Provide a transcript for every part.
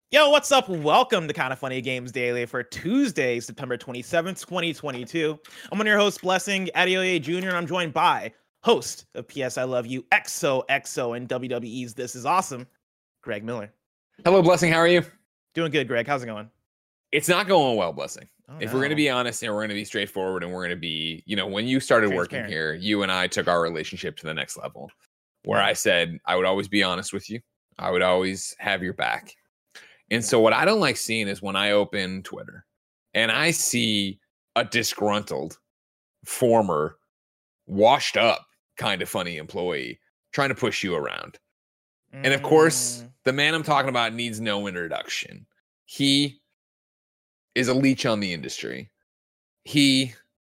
Yo, what's up? Welcome to Kind of Funny Games Daily for Tuesday, September 27th, 2022. I'm one of your hosts, Blessing Adeoye Jr., and I'm joined by host of PS I Love You, XOXO, and WWE's This Is Awesome, Greg Miller. Hello, Blessing. How are you? Doing good, Greg. How's it going? It's not going well, Blessing. If we're going to no. be honest and we're going to be straightforward and we're going to be, when you started working here, you and I took our relationship to the next level where I said I would always be honest with you. I would always have your back. And so what I don't like seeing is when I open Twitter and I see a disgruntled, former, washed up, kind of funny employee trying to push you around. And of course, the man I'm talking about needs no introduction. He is a leech on the industry. He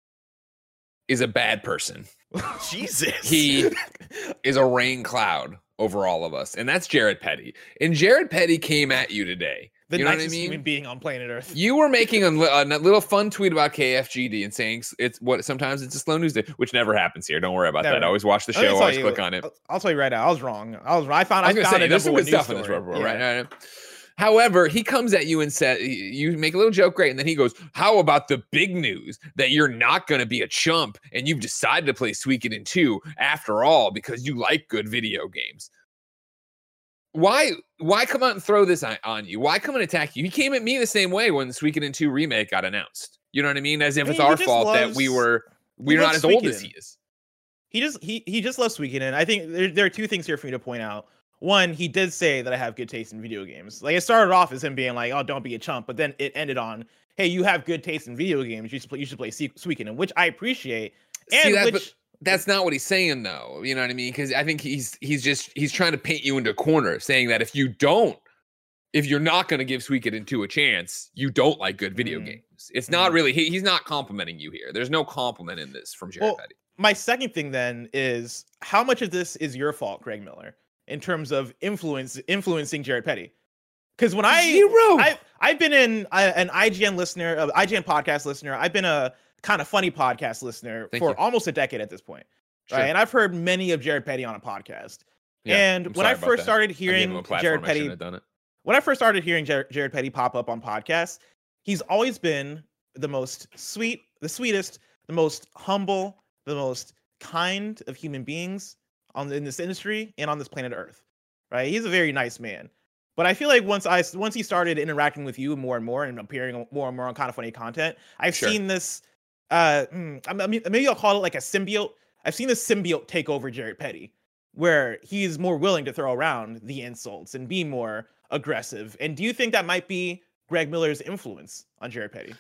is a bad person. Jesus. He is a rain cloud over all of us. And that's Jared Petty. And Jared Petty came at you today. The you know nicest what I mean? human being on planet Earth. You were making a little fun tweet about KFGD and saying sometimes it's a slow news day, which never happens here. Don't worry about that. Always watch the show. Always click on it. I'll tell you right now. I was wrong. I found there's some good stuff in this report, right? However, he comes at you and said, you make a little joke, great, and then he goes, how about the big news that you're not going to be a chump and you've decided to play Suikoden 2 after all because you like good video games? Why come out and throw this on you? Why come and attack you? He came at me the same way when the Suikoden 2 remake got announced. You know what I mean? As if it's our fault that we're not as old as he is. He just loves Suikoden. I think there are two things here for me to point out. One, he did say that I have good taste in video games. Like, it started off as him being like, "Oh, don't be a chump," but then it ended on, "Hey, you have good taste in video games. You should play Suikoden," which I apprious't. But that's not what he's saying, though. You know what I mean? Because I think he's trying to paint you into a corner, saying that if you're not going to give Suikoden 2 a chance, you don't like good video games. It's not really. He's not complimenting you here. There's no compliment in this from Jared Petty. My second thing then is, how much of this is your fault, Greg Miller, in terms of influencing Jared Petty? Because when I've been an IGN listener, IGN podcast listener. I've been a Kind of Funny podcast listener for almost a decade at this point, right? And I've heard many of Jared Petty on a podcast. Yeah, and when I first started hearing Jared Petty, Jared Petty pop up on podcasts, he's always been the most the sweetest, the most humble, the most kind of human beings in this industry and on this planet Earth, right? He's a very nice man. But I feel like once he started interacting with you more and more and appearing more and more on Kind of Funny content, I've seen this. I mean, maybe I'll call it like a symbiote. I've seen this symbiote take over Jared Petty, where he's more willing to throw around the insults and be more aggressive. And do you think that might be Greg Miller's influence on Jared Petty?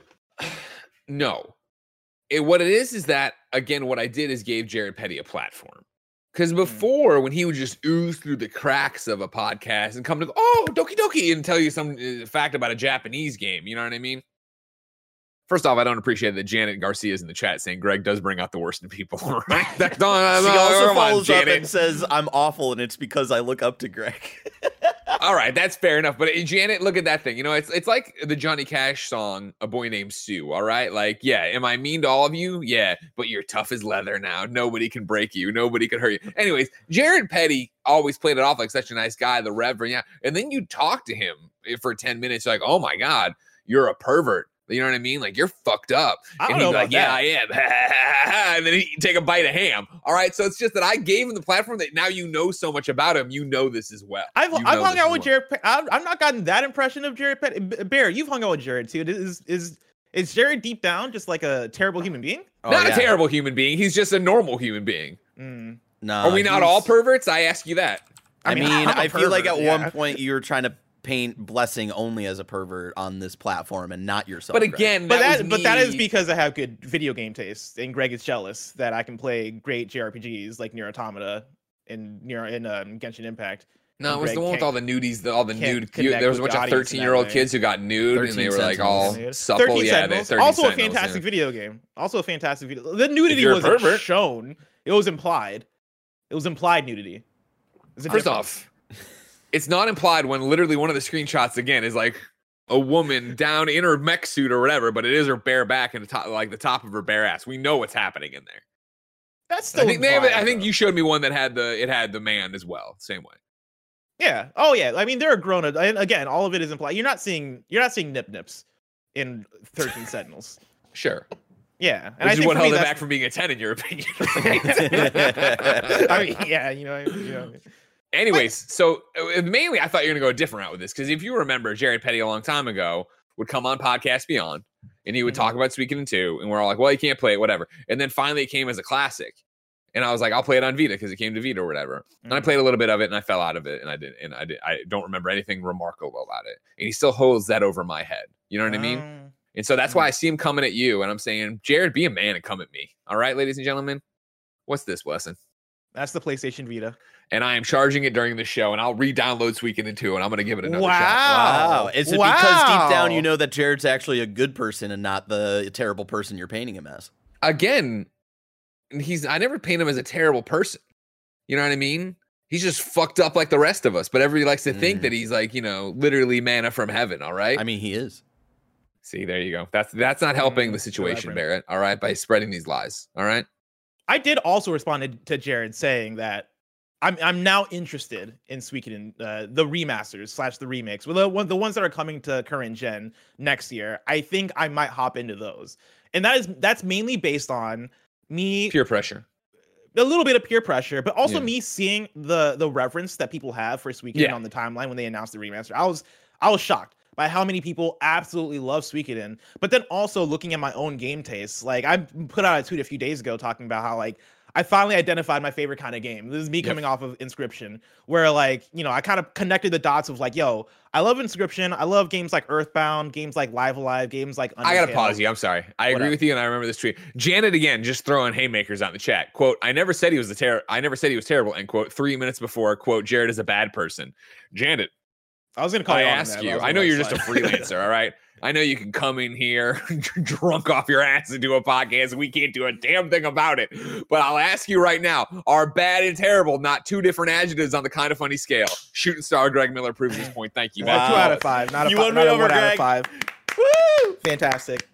No. What it is that, again, what I did is gave Jared Petty a platform. Because before, when he would just ooze through the cracks of a podcast and come to, Doki Doki, and tell you some fact about a Japanese game, you know what I mean? First off, I don't appreciate that Janet Garcia is in the chat saying Greg does bring out the worst in people. Right? She also follows up and says, I'm awful, and it's because I look up to Greg. All right, that's fair enough. But Janet, look at that thing. It's like the Johnny Cash song, A Boy Named Sue, all right? Like, yeah, am I mean to all of you? Yeah, but you're tough as leather now. Nobody can break you. Nobody can hurt you. Anyways, Jared Petty always played it off like such a nice guy, the Reverend. Yeah. And then you talk to him for 10 minutes, you're like, oh my God, you're a pervert. You know what I mean? Like, you're fucked up. And he'd be like, yeah, I am. And then he'd take a bite of ham. All right. So it's just that I gave him the platform that now you know so much about him. You know this as well. I've hung out with Jared. I've not gotten that impression of Jared Petty. Bear, you've hung out with Jared too. Is Jared deep down just like a terrible human being? Not a terrible human being. He's just a normal human being. No. Are we not all perverts? I ask you that. I mean, I feel like at one point you were trying to paint Blessing only as a pervert on this platform and not yourself. But again, Greg. That is because I have good video game taste, and Greg is jealous that I can play great JRPGs like Nier Automata and Genshin Impact. No, it was the one with all the nudies, all the nude. There was a bunch of 13-year-old kids who got nude, and they were like all supple. Yeah, 13 also a fantastic video game. Also a fantastic video. The nudity wasn't shown; it was implied. It was implied nudity. First off, it's not implied when literally one of the screenshots again is like a woman down in her mech suit or whatever, but it is her bare back and the top of her bare ass. We know what's happening in there. That's still. I think you showed me one that had the man as well, same way. Yeah. Oh yeah. I mean, they're grown. And again, all of it is implied. You're not seeing Nip Nips in 13 Sentinels. Sure. Yeah, and which is what held it back from being a 10 in your opinion. I mean, yeah, you know. Anyways, so mainly I thought you were gonna go a different route with this because if you remember, Jared Petty a long time ago would come on Podcast Beyond and he would talk about Suikoden 2, and we're all like, well, you can't play it, whatever. And then finally it came as a classic. And I was like, I'll play it on Vita because it came to Vita or whatever. And I played a little bit of it and I fell out of it. And I don't remember anything remarkable about it. And he still holds that over my head. You know what I mean? And so that's why I see him coming at you. And I'm saying, Jared, be a man and come at me. All right, ladies and gentlemen. What's this, Blessing? That's the PlayStation Vita. And I am charging it during the show. And I'll re-download Suikoden 2 and I'm going to give it another shot. Wow. Is it because deep down you know that Jared's actually a good person and not the terrible person you're painting him as? Again, I never paint him as a terrible person. You know what I mean? He's just fucked up like the rest of us. But everybody likes to think that he's like, literally manna from heaven. All right. I mean, he is. See, there you go. That's not helping the situation, Barrett. All right. By spreading these lies. All right. I did also respond to Jared saying that I'm now interested in Suikoden, the remasters / the remakes. Well, the ones that are coming to current gen next year. I think I might hop into those. And that's mainly based on me peer pressure, a little bit of peer pressure, but also me seeing the reverence that people have for Suikoden on the timeline when they announced the remaster. I was shocked by how many people absolutely love Suikoden, but then also looking at my own game tastes. Like I put out a tweet a few days ago talking about how like I finally identified my favorite kind of game. This is me coming off of Inscription, where like, I kind of connected the dots of like, yo, I love Inscription. I love games like Earthbound, games like Live Alive, games like Undertale. I got to pause you. I'm sorry. I agree with you. And I remember this tweet. Janet again, just throwing haymakers out in the chat. Quote, I never said he was terrible. End quote. 3 minutes before, quote, Jared is a bad person. Janet, I was going to call you. I ask you. I know you're just a freelancer. All right. I know you can come in here drunk off your ass and do a podcast. We can't do a damn thing about it. But I'll ask you right now, are bad and terrible not two different adjectives on the kind of funny scale? Shooting star Greg Miller proves this point. Thank you. Wow. 2 out of 5. Not a 1 out of 5. Woo! Fantastic.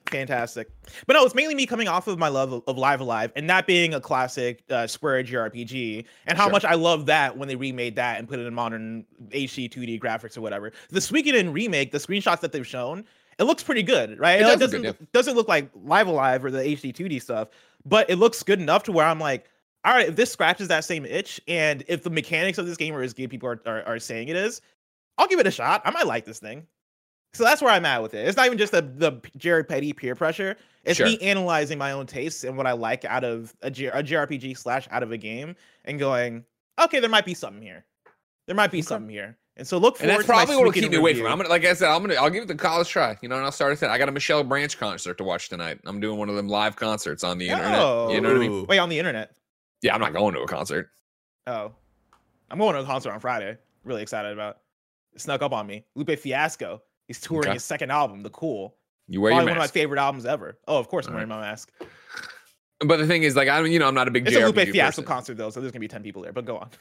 But no, it's mainly me coming off of my love of Live Alive and that being a classic Square JRPG and how much I love that when they remade that and put it in modern HD 2D graphics or whatever. The Suikoden remake, the screenshots that they've shown, it looks pretty good, right? It doesn't look like Live Alive or the HD 2D stuff, but it looks good enough to where I'm like, all right, if this scratches that same itch and if the mechanics of this game are as good people are saying it is, I'll give it a shot. I might like this thing. So that's where I'm at with it. It's not even just the Jared Petty peer pressure. It's me analyzing my own tastes and what I like out of a JRPG / out of a game and going, okay, there might be something here. And so look forward to. And that's probably what will keep me away from it. Like I said, I'll give it the college try. And I'll start at that. I got a Michelle Branch concert to watch tonight. I'm doing one of them live concerts on the internet. You know what I mean? Wait, on the internet? Yeah, I'm not going to a concert. Oh, I'm going to a concert on Friday. Really excited about. It snuck up on me. Lupe Fiasco. He's touring his second album, The Cool. You wear your mask. One of my favorite albums ever. Oh, of course I'm wearing my mask. But the thing is, like, I'm not a big It's JRPG a Lupe Fiasco concert though, so there's gonna be 10 people there. But go on.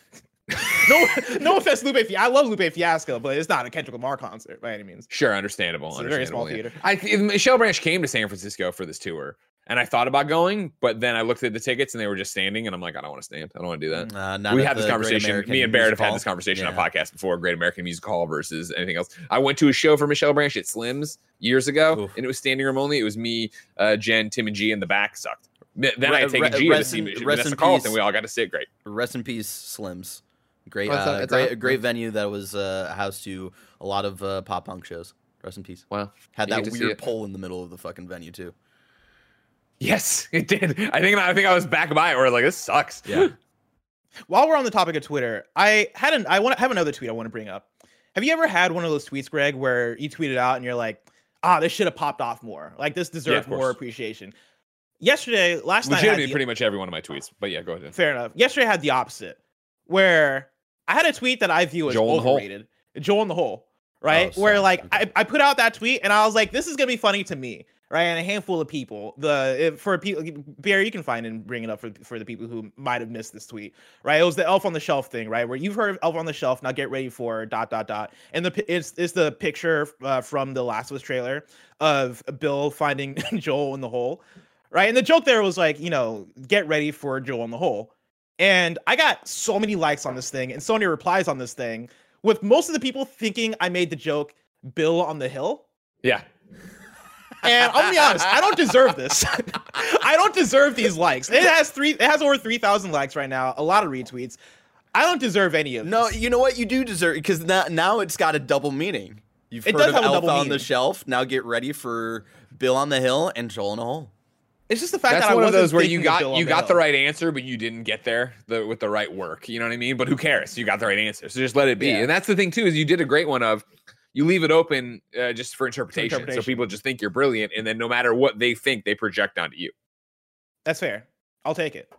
no offense, Lupe Fiasco. I love Lupe Fiasco, but it's not a Kendrick Lamar concert by any means. Sure, understandable. It's a very small theater. Michelle Branch came to San Francisco for this tour, and I thought about going, but then I looked at the tickets and they were just standing, and I'm like, I don't want to stand. I don't want to do that. We had this conversation. Me and Barrett have had this conversation on podcast before. Great American Music Hall versus anything else. I went to a show for Michelle Branch at Slim's years ago, and it was standing room only. It was me, Jen, Tim, and G, and the back sucked. Then I had taken G to see Vanessa Carlton. We all got to sit great. Rest in peace, Slim's. Great venue that was house to a lot of pop punk shows. Rest in peace. Wow. Had that weird pole in the middle of the fucking venue too. Yes, it did. I think I was back by it where like, this sucks. Yeah. While we're on the topic of Twitter, I have another tweet I want to bring up. Have you ever had one of those tweets, Greg, where you tweet it out and you're like, this should have popped off more. Like this deserves more appreciation. Last night, legitimately pretty much every one of my tweets. But yeah, go ahead. Fair enough. Yesterday I had the opposite, where I had a tweet that I view as overrated. Joel in the Hole, right? Oh, where like I put out that tweet and I was like, this is gonna be funny to me. Right, and a handful of people. For people, Barry, you can find and bring it up for the people who might have missed this tweet. Right, it was the Elf on the Shelf thing. Right, where you've heard of Elf on the Shelf. Now get ready for ... And it's the picture from the Last of Us trailer of Bill finding Joel in the hole. Right, and the joke there was like, get ready for Joel in the hole. And I got so many likes on this thing and so many replies on this thing, with most of the people thinking I made the joke Bill on the Hill. Yeah. And I'll be honest, I don't deserve this. I don't deserve these likes. It has over 3,000 likes right now, a lot of retweets. I don't deserve any of this. No, you know what? You do deserve it, because now it's got a double meaning. You've heard of Elf on the Shelf. Now get ready for Bill on the Hill and Joel in a Hole. It's just the fact that's that one I of those where you got the right answer, but you didn't get there with the right work. You know what I mean? But who cares? You got the right answer, so just let it be. Yeah. And that's the thing too, is you did a great one of you leave it open just for interpretation, so people just think you're brilliant, and then no matter what they think, they project onto you. That's fair. I'll take it.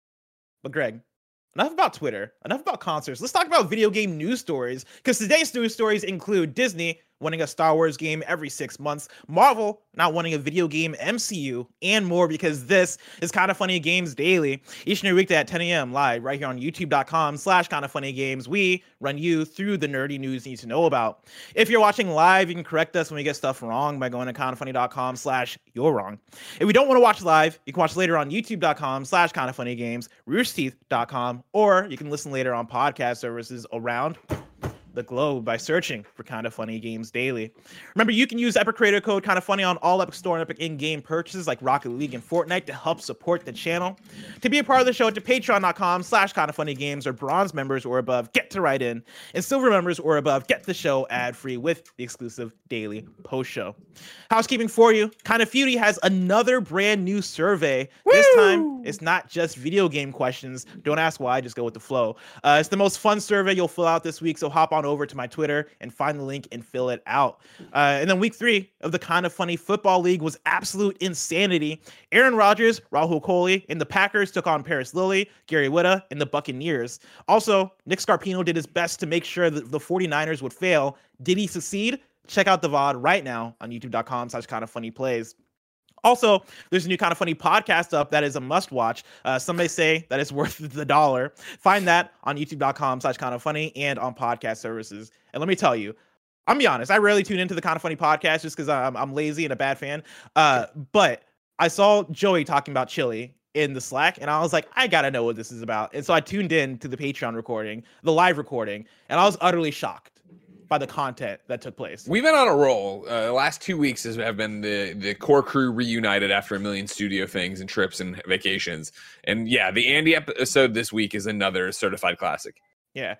But Greg, enough about Twitter. Enough about concerts. Let's talk about video game news stories, because today's news stories include Disney winning a Star Wars game every 6 months, Marvel not winning a video game MCU, and more, because this is Kinda Funny Games Daily. Each and every weekday at 10 a.m. live right here on youtube.com/kindafunnygames. We run you through the nerdy news you need to know about. If you're watching live, you can correct us when we get stuff wrong by going to kindafunny.com/you're wrong. If we don't want to watch live, you can watch later on youtube.com/kindafunnygames, roosterteeth.com, or you can listen later on podcast services around the globe by searching for Kinda Funny Games Daily. Remember, you can use Epic Creator Code Kinda Funny on all Epic Store and Epic in-game purchases like Rocket League and Fortnite to help support the channel. To be a part of the show, to patreon.com/kindafunnygames, or bronze members or above get to write in, and silver members or above get the show ad-free with the exclusive daily post show. Housekeeping for you, Kinda Feudy has another brand new survey. Woo! This time, it's not just video game questions. Don't ask why, just go with the flow. It's the most fun survey you'll fill out this week, so hop on over to my Twitter and find the link and fill it out. And then week 3 of the Kinda Funny Football League was absolute insanity. Aaron Rodgers, Rahul Kohli, and the Packers took on Paris Lilly, Gary Whitta, and the Buccaneers. Also, Nick Scarpino did his best to make sure that the 49ers would fail. Did he succeed? Check out the VOD right now on youtube.com/kindafunnyplays. Also, there's a new Kinda Funny podcast up that is a must watch. Some may say that it's worth the $1. Find that on youtube.com/kindafunny and on podcast services. And let me tell you, I'm gonna be honest, I rarely tune into the Kinda Funny podcast just because I'm lazy and a bad fan. But I saw Joey talking about Chili in the Slack, and I was like, I gotta know what this is about. And so I tuned in to the Patreon recording, the live recording, and I was utterly shocked by the content that took place. We've been on a roll. The last 2 weeks have been the core crew reunited after a million studio things and trips and vacations. And yeah, the Andy episode this week is another certified classic. Yeah.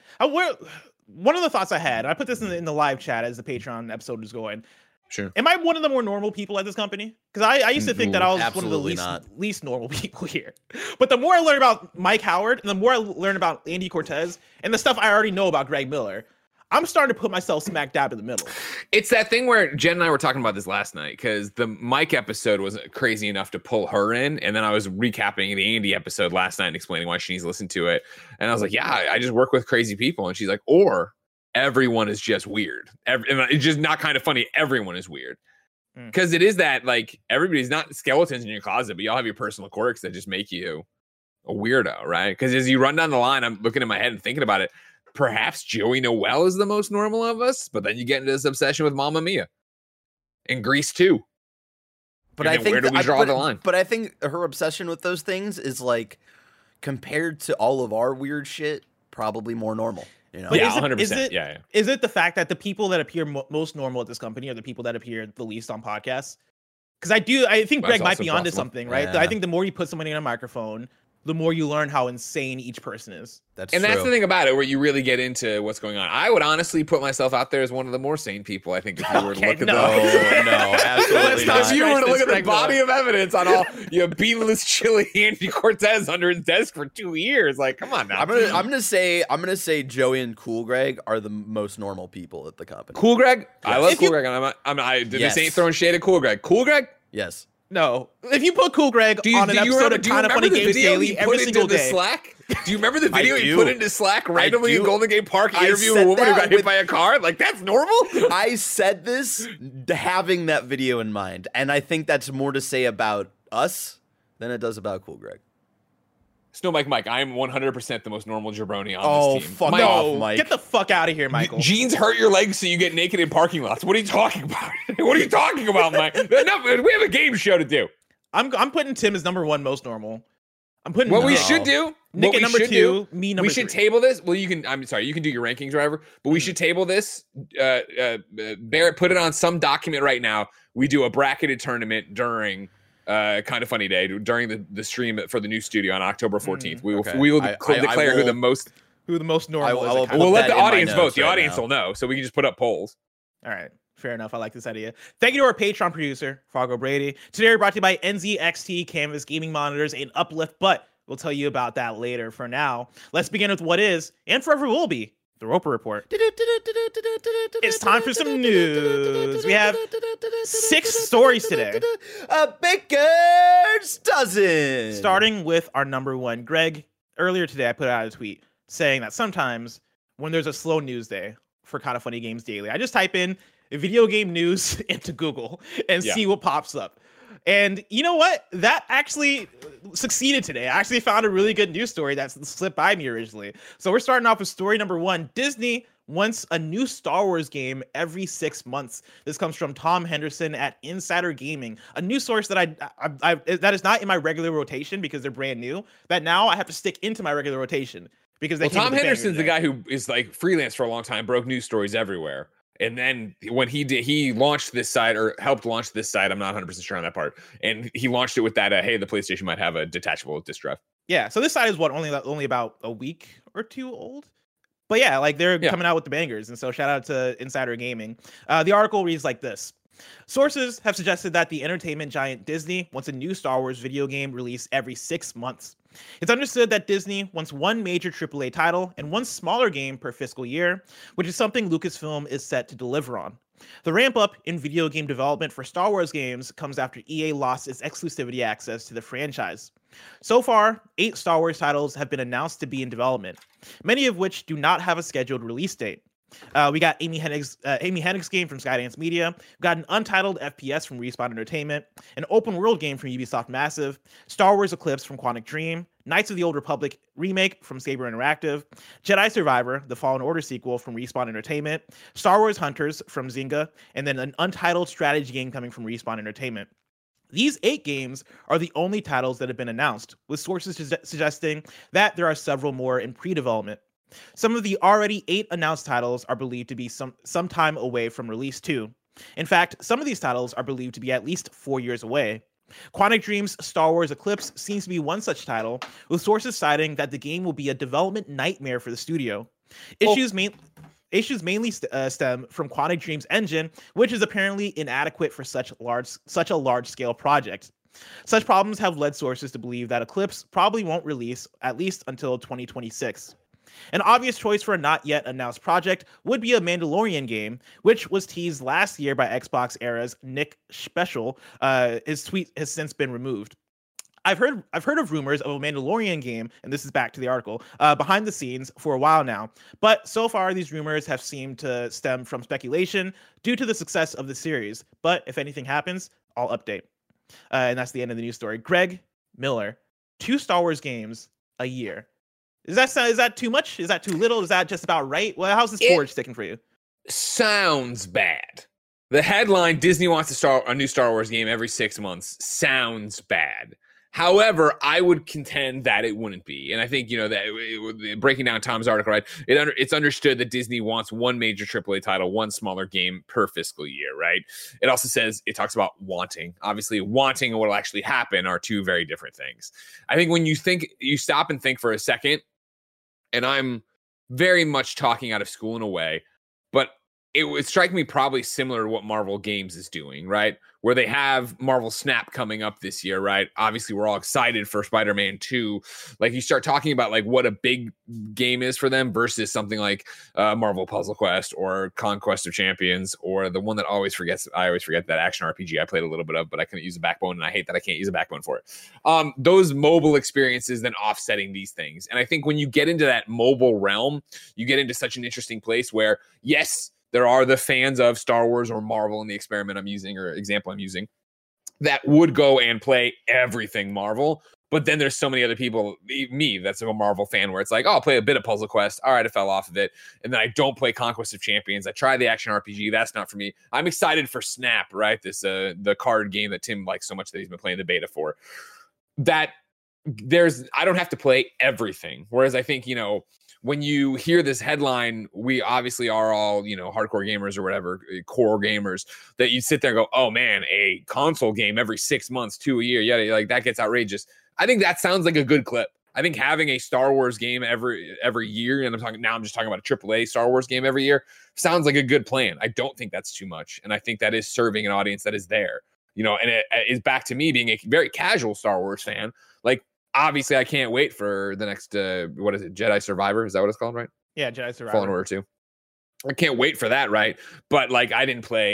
One of the thoughts I had, I put this in the live chat as the Patreon episode was going. Sure. Am I one of the more normal people at this company? Because I used to think that I was one of the least normal people here. But the more I learn about Mike Howard, and the more I learn about Andy Cortez, and the stuff I already know about Greg Miller, I'm starting to put myself smack dab in the middle. It's that thing where Jen and I were talking about this last night, because the Mike episode was crazy enough to pull her in. And then I was recapping the Andy episode last night and explaining why she needs to listen to it. And I was like, yeah, I just work with crazy people. And she's like, or everyone is just weird. It's just not kind of funny. Everyone is weird. Because it is that, like, everybody's not skeletons in your closet, but y'all have your personal quirks that just make you a weirdo, right? Because as you run down the line, I'm looking in my head and thinking about it. Perhaps Joey Noelle is the most normal of us, but then you get into this obsession with Mamma Mia and Grease 2. But I think where do we draw the line? But I think her obsession with those things is, like, compared to all of our weird shit, probably more normal. You know? Yeah, 100%. Yeah. Is it the fact that the people that appear most normal at this company are the people that appear the least on podcasts? Because I think Greg might be onto something, right? Yeah. I think the more you put somebody in a microphone, the more you learn how insane each person is. That's the thing about it, where you really get into what's going on. I would honestly put myself out there as one of the more sane people. I think if you were to look at absolutely not. If you were to look at the body of evidence on all beanless Chili Andy Cortez under his desk for 2 years, like, come on now. I'm gonna say Joey and Cool Greg are the most normal people at the company. Cool Greg, yes. I love Cool Greg. This ain't throwing shade at Cool Greg. Cool Greg, yes. No. If you put Cool Greg on an episode of Kinda Funny Games Daily every single day. Slack? Do you remember the video he put into Slack randomly in Golden Gate Park interviewing a woman who got hit by a car? Like, that's normal? I said this having that video in mind, and I think that's more to say about us than it does about Cool Greg. Snow Mike, I am 100% the most normal jabroni on this team. Fuck off, Mike. Get the fuck out of here, Michael. Jeans hurt your legs so you get naked in parking lots. What are you talking about? What are you talking about, Mike? Enough. We have a game show to do. I'm putting Tim as number 1 most normal. I'm putting what we should do Nick at number 2, me number 3. We should table this. Well, I'm sorry, you can do your rankings or whatever, but we should table this. Barrett, put it on some document right now. We do a bracketed tournament during Kind of Funny Day, during the stream for the new studio on October 14th. We will declare who the most normal is. We'll let the audience vote. The audience will know, so we can just put up polls. All right. Fair enough. I like this idea. Thank you to our Patreon producer, Fargo Brady. Today we're brought to you by NZXT Canvas Gaming Monitors and Uplift, but we'll tell you about that later. For now, let's begin with what is, and forever will be, the Roper Report. It's time for some news. We have 6 stories today. A baker's dozen. Starting with our number 1. Greg, earlier today I put out a tweet saying that sometimes when there's a slow news day for Kind of Funny Games Daily, I just type in video game news into Google and see what pops up. And you know what? That actually succeeded today. I actually found a really good news story that slipped by me originally. So we're starting off with story number 1. Disney wants a new Star Wars game every 6 months. This comes from Tom Henderson at Insider Gaming, a news source that I that is not in my regular rotation because they're brand new. That now I have to stick into my regular rotation because Tom Henderson's the guy who is like freelance for a long time, broke news stories everywhere. And then when he launched this site or helped launch this site, I'm not 100% sure on that part. And he launched it with that, hey, the PlayStation might have a detachable disk drive. Yeah. So this site is only about a week or 2 old. But yeah, like they're coming out with the bangers. And so shout out to Insider Gaming. The article reads like this. Sources have suggested that the entertainment giant Disney wants a new Star Wars video game released every 6 months. It's understood that Disney wants 1 major AAA title and 1 smaller game per fiscal year, which is something Lucasfilm is set to deliver on. The ramp up in video game development for Star Wars games comes after EA lost its exclusivity access to the franchise. So far, 8 Star Wars titles have been announced to be in development, many of which do not have a scheduled release date. We got Amy Hennig's game from Skydance Media. We got an untitled FPS from Respawn Entertainment, an open world game from Ubisoft Massive, Star Wars Eclipse from Quantic Dream, Knights of the Old Republic remake from Saber Interactive, Jedi Survivor, the Fallen Order sequel from Respawn Entertainment, Star Wars Hunters from Zynga, and then an untitled strategy game coming from Respawn Entertainment. These 8 games are the only titles that have been announced, with sources suggesting that there are several more in pre-development. Some of the already 8 announced titles are believed to be some time away from release too. In fact, some of these titles are believed to be at least 4 years away. Quantic Dream's Star Wars Eclipse seems to be one such title, with sources citing that the game will be a development nightmare for the studio. Issues mainly stem from Quantic Dream's engine, which is apparently inadequate for such a large-scale project. Such problems have led sources to believe that Eclipse probably won't release at least until 2026. An obvious choice for a not yet announced project would be a Mandalorian game, which was teased last year by Xbox era's Nick Special. His tweet has since been removed. I've heard of rumors of a Mandalorian game, and this is back to the article, behind the scenes for a while now. But so far, these rumors have seemed to stem from speculation due to the success of the series. But if anything happens, I'll update. And that's the end of the news story. Greg Miller, 2 Star Wars games a year. Is that too much? Is that too little? Is that just about right? Well, how's this forge sticking for you? Sounds bad. The headline, Disney wants a new Star Wars game every 6 months, sounds bad. However, I would contend that it wouldn't be. And I think, that breaking down Tom's article, right, it's understood that Disney wants 1 major AAA title, 1 smaller game per fiscal year, right? It also says, it talks about wanting. Obviously, wanting and what will actually happen are 2 very different things. I think when you stop and think for a second, and I'm very much talking out of school in a way, but it would strike me probably similar to what Marvel Games is doing, right? Where they have Marvel Snap coming up this year, right? Obviously, we're all excited for Spider-Man 2. Like, you start talking about like what a big game is for them versus something like Marvel Puzzle Quest or Conquest of Champions, or the one that I always forget that action RPG I played a little bit of, but I couldn't use a backbone, and I hate that I can't use a backbone for it. Those mobile experiences then offsetting these things. And I think when you get into that mobile realm, you get into such an interesting place where, yes, there are the fans of Star Wars or Marvel in the experiment I'm using or example I'm using that would go and play everything Marvel. But then there's so many other people, me, that's a Marvel fan, where it's like, oh, I'll play a bit of Puzzle Quest. All right, I fell off of it. And then I don't play Conquest of Champions. I try the action RPG. That's not for me. I'm excited for Snap, right? This the card game that Tim likes so much that he's been playing the beta for. That I don't have to play everything. Whereas I think, when you hear this headline, we obviously are all, hardcore gamers or whatever, core gamers, that you sit there and go, oh man, a console game every 6 months to a year. Yeah, like that gets outrageous. I think that sounds like a good clip. I think having a Star Wars game every year, and I'm just talking about a AAA Star Wars game every year, sounds like a good plan. I don't think that's too much. And I think that is serving an audience that is there, and it is back to me being a very casual Star Wars fan. Like, obviously, I can't wait for the next, what is it, Jedi Survivor? Is that what it's called, right? Yeah, Jedi Survivor. Fallen Order 2. I can't wait for that, right? But, like, I didn't play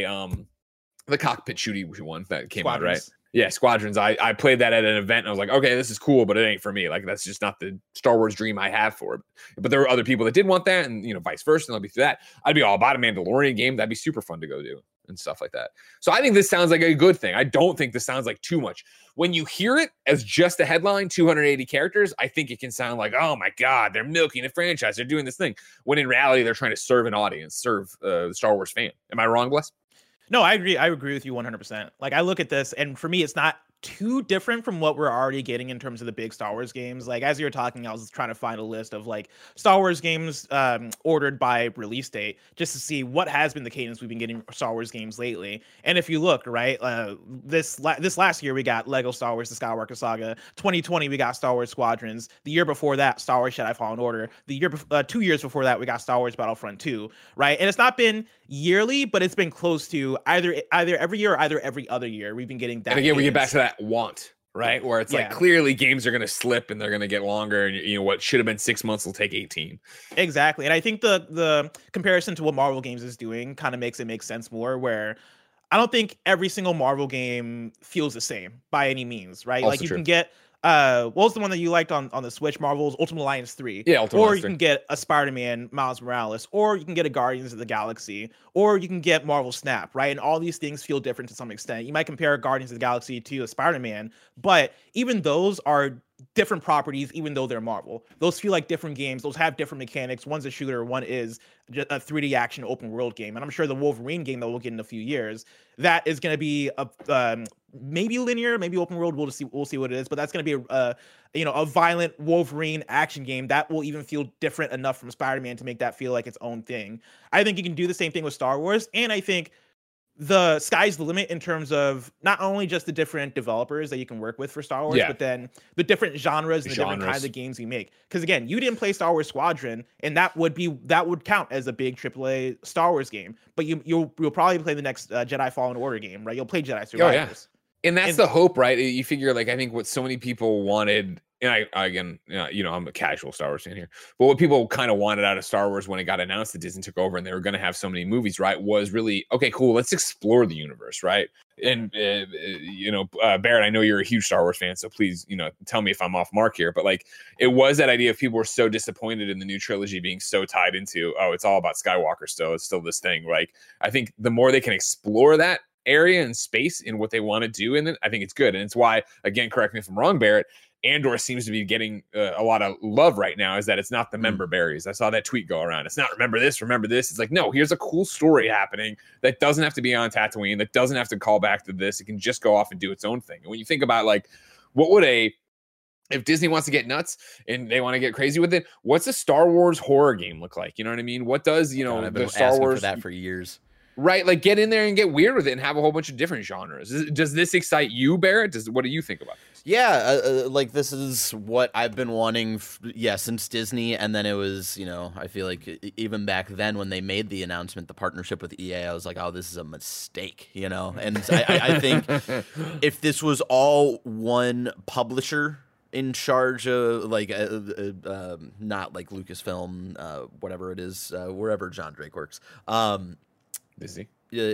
the cockpit shooty one that came out, right? Yeah, Squadrons. I played that at an event, and I was like, okay, this is cool, but it ain't for me. Like, that's just not the Star Wars dream I have for it. But there were other people that did want that, and, vice versa, and I'll be through that. I'd be all about a Mandalorian game. That'd be super fun to go do and stuff like that. So I think this sounds like a good thing. I don't think this sounds like too much. When you hear it as just a headline, 280 characters, I think it can sound like, oh my God, they're milking a franchise. They're doing this thing. When in reality, they're trying to serve an audience, serve the Star Wars fan. Am I wrong, Bless? No, I agree. I agree with you 100%. Like, I look at this, and for me, it's not too different from what we're already getting in terms of the big Star Wars games. Like, as you were talking, I was trying to find a list of like Star Wars games ordered by release date, just to see what has been the cadence we've been getting Star Wars games lately. And if you look, right, this last year we got Lego Star Wars: The Skywalker Saga. 2020 we got Star Wars Squadrons. The year before that, Star Wars Jedi Fallen Order. The year 2 years before that, we got Star Wars Battlefront 2. Right, and it's not been yearly, but it's been close to either every year or either every other year. We've been getting that. And again, we get back to that want, right? Where it's like clearly games are going to slip and they're going to get longer, and what should have been 6 months will take 18. Exactly. And I think the comparison to what Marvel Games is doing kind of makes it make sense more, where I don't think every single Marvel game feels the same by any means, right? Also like you can get what was the one that you liked on the Switch? Marvel's Ultimate Alliance 3. Yeah, Ultimate Alliance 3. Or you can get a Spider-Man Miles Morales, or you can get a Guardians of the Galaxy, or you can get Marvel Snap, right? And all these things feel different to some extent. You might compare Guardians of the Galaxy to a Spider-Man, but even those are different properties, even though they're Marvel. Those feel like different games. Those have different mechanics. One's a shooter, one is just a 3D action open world game. And I'm sure the Wolverine game that we'll get in a few years, that is going to be a maybe linear, maybe open world. We'll see what it is. But that's going to be a violent Wolverine action game that will even feel different enough from Spider-Man to make that feel like its own thing. I think you can do the same thing with Star Wars, and I think the sky's the limit in terms of not only just the different developers that you can work with for Star Wars, but then the different genres and the different kinds of games you make. Because again, you didn't play Star Wars Squadron, and that would count as a big AAA Star Wars game. But you'll probably play the next Jedi Fallen Order game, right? You'll play Jedi Survivors. Oh, yeah. And that's the hope, right? You figure, like, I think what so many people wanted, and I'm a casual Star Wars fan here, but what people kind of wanted out of Star Wars when it got announced that Disney took over and they were going to have so many movies, right, was really, okay, cool, let's explore the universe, right? And, Barrett, I know you're a huge Star Wars fan, so please, tell me if I'm off mark here, but, like, it was that idea of people were so disappointed in the new trilogy being so tied into, oh, it's all about Skywalker still, it's still this thing, like, I think the more they can explore that area and space in what they want to do in it, I think it's good. And it's why, again, correct me if I'm wrong, Barrett, Andor seems to be getting a lot of love right now, is that it's not the member berries. I saw that tweet go around. It's not remember this. It's like, no, here's a cool story happening that doesn't have to be on Tatooine, that doesn't have to call back to this. It can just go off and do its own thing. And when you think about, like, what would if Disney wants to get nuts and they want to get crazy with it, what's a Star Wars horror game look like? You know what I mean? What does, I've been the Star Wars for that for years. Right, like get in there and get weird with it and have a whole bunch of different genres. Does this excite you, Barrett? What do you think about this? Yeah, like this is what I've been wanting, since Disney. And then it was, I feel like even back then when they made the announcement, the partnership with EA, I was like, oh, this is a mistake, And I think if this was all one publisher in charge of, like, not like Lucasfilm, whatever it is, wherever John Drake works, Disney.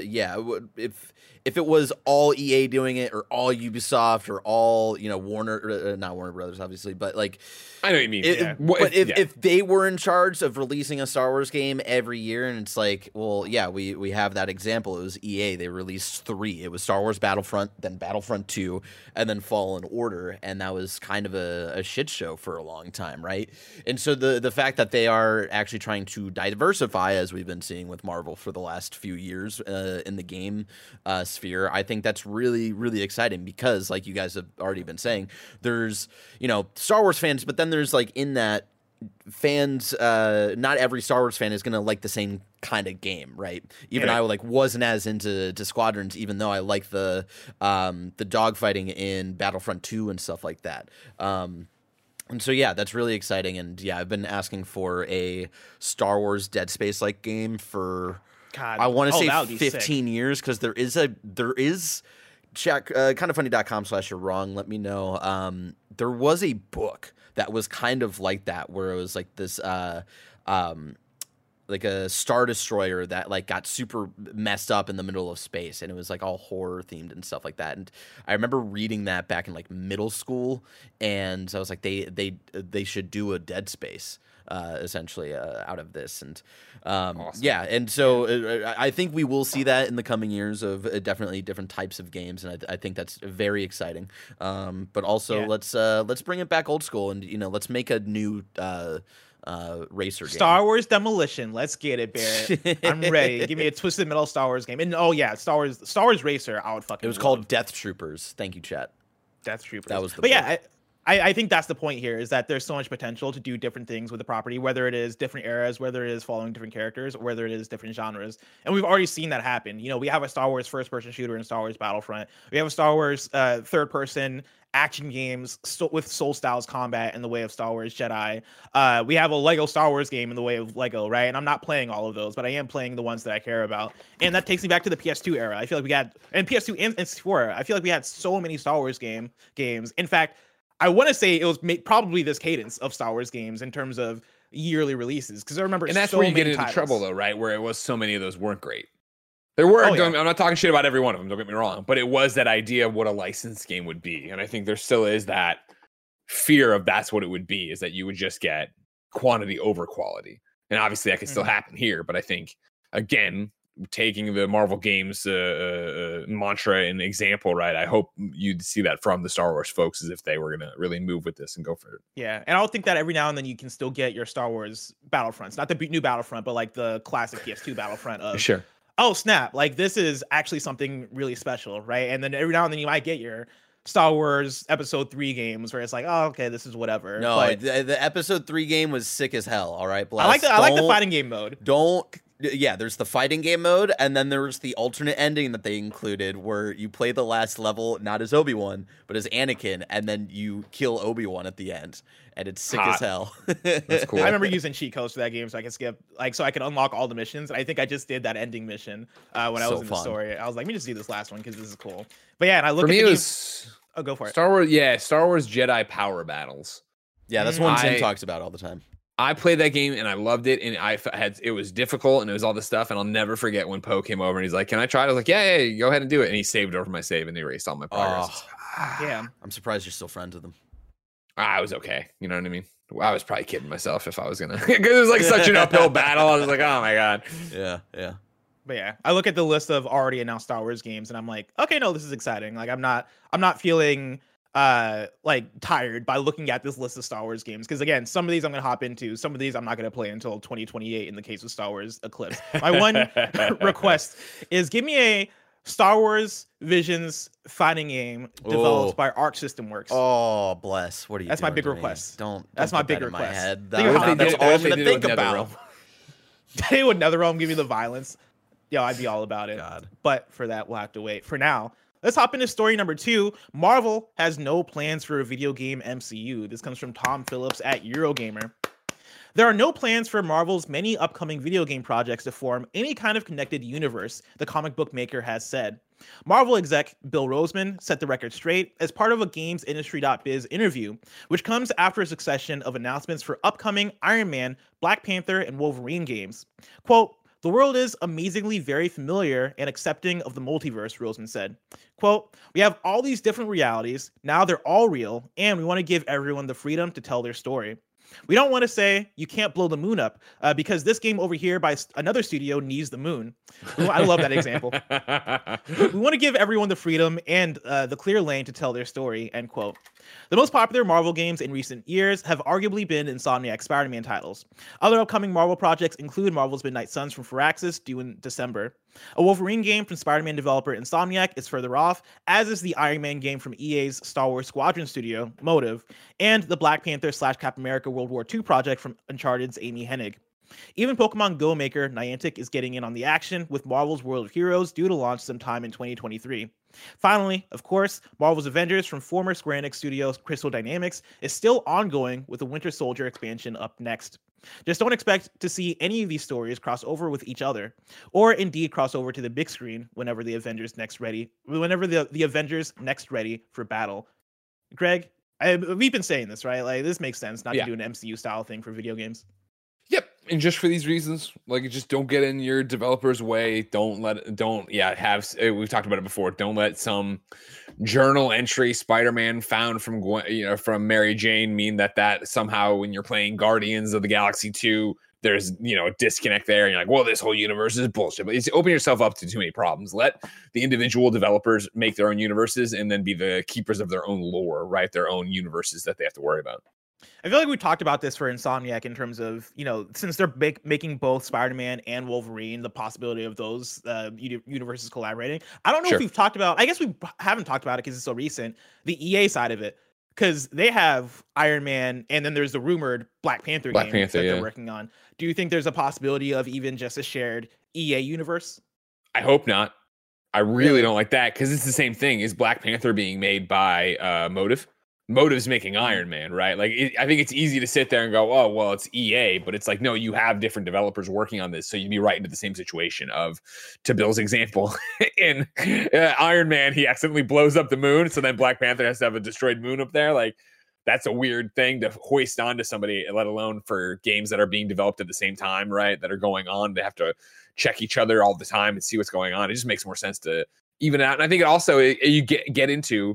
If it was all EA doing it, or all Ubisoft, or all Warner, not Warner Brothers, obviously, but like, I know what you mean. If they were in charge of releasing a Star Wars game every year, and it's like, well, yeah, we have that example. It was EA. They released 3. It was Star Wars Battlefront, then Battlefront 2, and then Fallen Order, and that was kind of a shit show for a long time, right? And so the fact that they are actually trying to diversify, as we've been seeing with Marvel for the last few years, in the game sphere. I think that's really, really exciting because, like you guys have already been saying, there's, Star Wars fans, but then there's like in that fans, not every Star Wars fan is going to like the same kind of game, right? Even I wasn't as into Squadrons, even though I like the dogfighting in Battlefront 2 and stuff like that. And so, yeah, that's really exciting. And yeah, I've been asking for a Star Wars Dead Space like game for, I want to say 15 years, because there is check kindoffunny.com/you're wrong. Let me know. There was a book that was kind of like that, where it was like this, like a Star Destroyer that like got super messed up in the middle of space, and it was like all horror themed and stuff like that. And I remember reading that back in like middle school, and I was like, they should do a Dead Space essentially out of this. And awesome. Yeah, and so I think we will see that in the coming years of definitely different types of games, and I think that's very exciting. But also let's bring it back old school, and let's make a new racer game. Star Wars Demolition. Let's get it, Barrett. I'm ready. Give me a Twisted Metal Star Wars game. And Star Wars Racer, I would fucking It was called Death Troopers. Thank you, chat. Death Troopers. That was the But yeah, I think that's the point here, is that there's so much potential to do different things with the property, whether it is different eras, whether it is following different characters, or whether it is different genres. And we've already seen that happen. We have a Star Wars first-person shooter in Star Wars Battlefront. We have a Star Wars third-person action games with Soul Styles combat in the way of Star Wars Jedi. We have a Lego Star Wars game in the way of Lego, right? And I'm not playing all of those, but I am playing the ones that I care about. And that takes me back to the PS2 era. I feel like we had, and PS2 and PS4, I feel like we had so many Star Wars games. In fact, I want to say it was probably this cadence of Star Wars games in terms of yearly releases, because I remember, and that's where you get into trouble, though, right? Where it was so many of those weren't great. There were, I'm not talking shit about every one of them, don't get me wrong, but it was that idea of what a licensed game would be. And I think there still is that fear of that's what it would be, is that you would just get quantity over quality. And obviously that can still happen here, but I think, again, taking the Marvel Games mantra and example, right? I hope you'd see that from the Star Wars folks, as if they were going to really move with this and go for it. Yeah, and I'll think that every now and then you can still get your Star Wars Battlefronts, not the new Battlefront, but like the classic PS2 Battlefront of, sure, oh snap, like this is actually something really special, right? And then every now and then you might get your Star Wars Episode 3 games where it's like, oh, okay, this is whatever. No, but the Episode 3 game was sick as hell. All right, Bless. I like the fighting game mode. There's the fighting game mode, and then there's the alternate ending that they included where you play the last level not as Obi-Wan, but as Anakin, and then you kill Obi-Wan at the end, and it's sick as hell. That's cool. I remember using cheat codes for that game so I could skip, so I could unlock all the missions. And I think I just did that ending mission when I was in the story. I was like, let me just do this last one because this is cool. But yeah, and I look at the go for it. Star Wars Jedi Power Battles. Yeah, that's one Tim talks about all the time. I played that game and I loved it, and it was difficult and it was all this stuff, and I'll never forget when Poe came over and he's like, "Can I try it?" I was like, "Yeah, go ahead and do it." And he saved over my save and erased all my progress. Yeah, I'm surprised you're still friends with him. I was okay. You know what I mean? I was probably kidding myself if I was gonna, because it was like such an uphill battle. I was like, oh my god. Yeah. But yeah, I look at the list of already announced Star Wars games and I'm like, okay, no, this is exciting. Like I'm not feeling like tired by looking at this list of Star Wars games, because again, some of these I'm gonna hop into, some of these I'm not gonna play until 2028 in the case of Star Wars Eclipse. My one request is give me a Star Wars Visions fighting game developed by Arc System Works. Oh, bless. What are you That's doing my big request. That's my big request. My head. That's all I'm gonna think about. They would NetherRealm give me the violence. Yo, I'd be all about it. God. But for that, we'll have to wait. For now, let's hop into story number 2. Marvel has no plans for a video game MCU. This comes from Tom Phillips at Eurogamer. There are no plans for Marvel's many upcoming video game projects to form any kind of connected universe, the comic book maker has said. Marvel exec Bill Roseman set the record straight as part of a GamesIndustry.biz interview, which comes after a succession of announcements for upcoming Iron Man, Black Panther, and Wolverine games. Quote, "The world is amazingly very familiar and accepting of the multiverse," Roseman said. Quote, "We have all these different realities, now they're all real, and we want to give everyone the freedom to tell their story. We don't want to say you can't blow the moon up because this game over here by another studio needs the moon." I love that example. "We want to give everyone the freedom and the clear lane to tell their story," end quote. The most popular Marvel games in recent years have arguably been Insomniac Spider-Man titles. Other upcoming Marvel projects include Marvel's Midnight Suns from Firaxis, due in December. A Wolverine game from Spider-Man developer Insomniac is further off, as is the Iron Man game from EA's Star Wars Squadron studio, Motive, and the Black Panther / Captain America World War II project from Uncharted's Amy Hennig. Even Pokemon Go maker Niantic is getting in on the action, with Marvel's World of Heroes due to launch sometime in 2023. Finally, of course, Marvel's Avengers from former Square Enix studios Crystal Dynamics is still ongoing, with the Winter Soldier expansion up next. Just don't expect to see any of these stories cross over with each other, or indeed cross over to the big screen whenever the Avengers next ready for battle. Greg, we've been saying this, right? Like, this makes sense not to do an MCU style thing for video games. Yep, and just for these reasons, like, just don't get in your developer's way. We've talked about it before. Don't let some journal entry Spider-Man found from from Mary Jane mean that somehow when you're playing Guardians of the Galaxy 2, there's a disconnect there, and you're like, well, this whole universe is bullshit. But it's open yourself up to too many problems. Let the individual developers make their own universes and then be the keepers of their own lore, right? Their own universes that they have to worry about. I feel like we talked about this for Insomniac in terms of, since they're making both Spider-Man and Wolverine, the possibility of those universes collaborating. I don't know if we've talked about, I guess we haven't talked about it because it's so recent, the EA side of it, because they have Iron Man and then there's the rumored Black Panther game that they're working on. Do you think there's a possibility of even just a shared EA universe? I hope not. I really don't like that, because it's the same thing. Is Black Panther being made by Motive? Motive's making Iron Man, right? Like, I think it's easy to sit there and go, oh, well, it's EA, but it's like, no, you have different developers working on this, so you'd be right into the same situation of, to Bill's example, in Iron Man, he accidentally blows up the moon, so then Black Panther has to have a destroyed moon up there. Like, that's a weird thing to hoist onto somebody, let alone for games that are being developed at the same time, right? That are going on. They have to check each other all the time and see what's going on. It just makes more sense to even out. And I think it also, you get into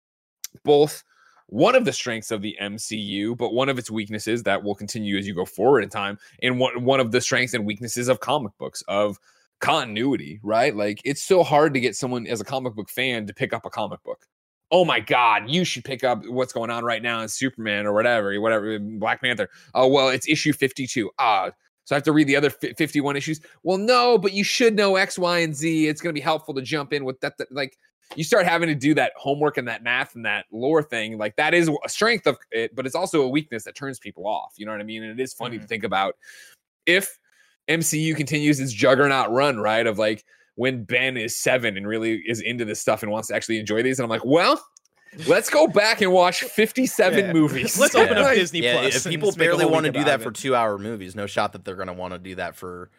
both one of the strengths of the MCU, but one of its weaknesses that will continue as you go forward in time, and one of the strengths and weaknesses of comic books, of continuity, right? Like, it's so hard to get someone as a comic book fan to pick up a comic book. Oh my God, you should pick up what's going on right now in Superman or whatever, Black Panther. Oh, well, it's issue 52. So I have to read the other 51 issues. Well, no, but you should know X, Y, and Z. It's going to be helpful to jump in with that. Like, you start having to do that homework and that math and that lore thing. Like, that is a strength of it, but it's also a weakness that turns people off. You know what I mean? And it is funny to think about if MCU continues its juggernaut run, right? Of like, when Ben is 7 and really is into this stuff and wants to actually enjoy these. And I'm like, well, let's go back and watch 57 movies. Let's open up Disney Plus. If people barely want to do that for 2-hour movies, no shot that they're going to want to do that for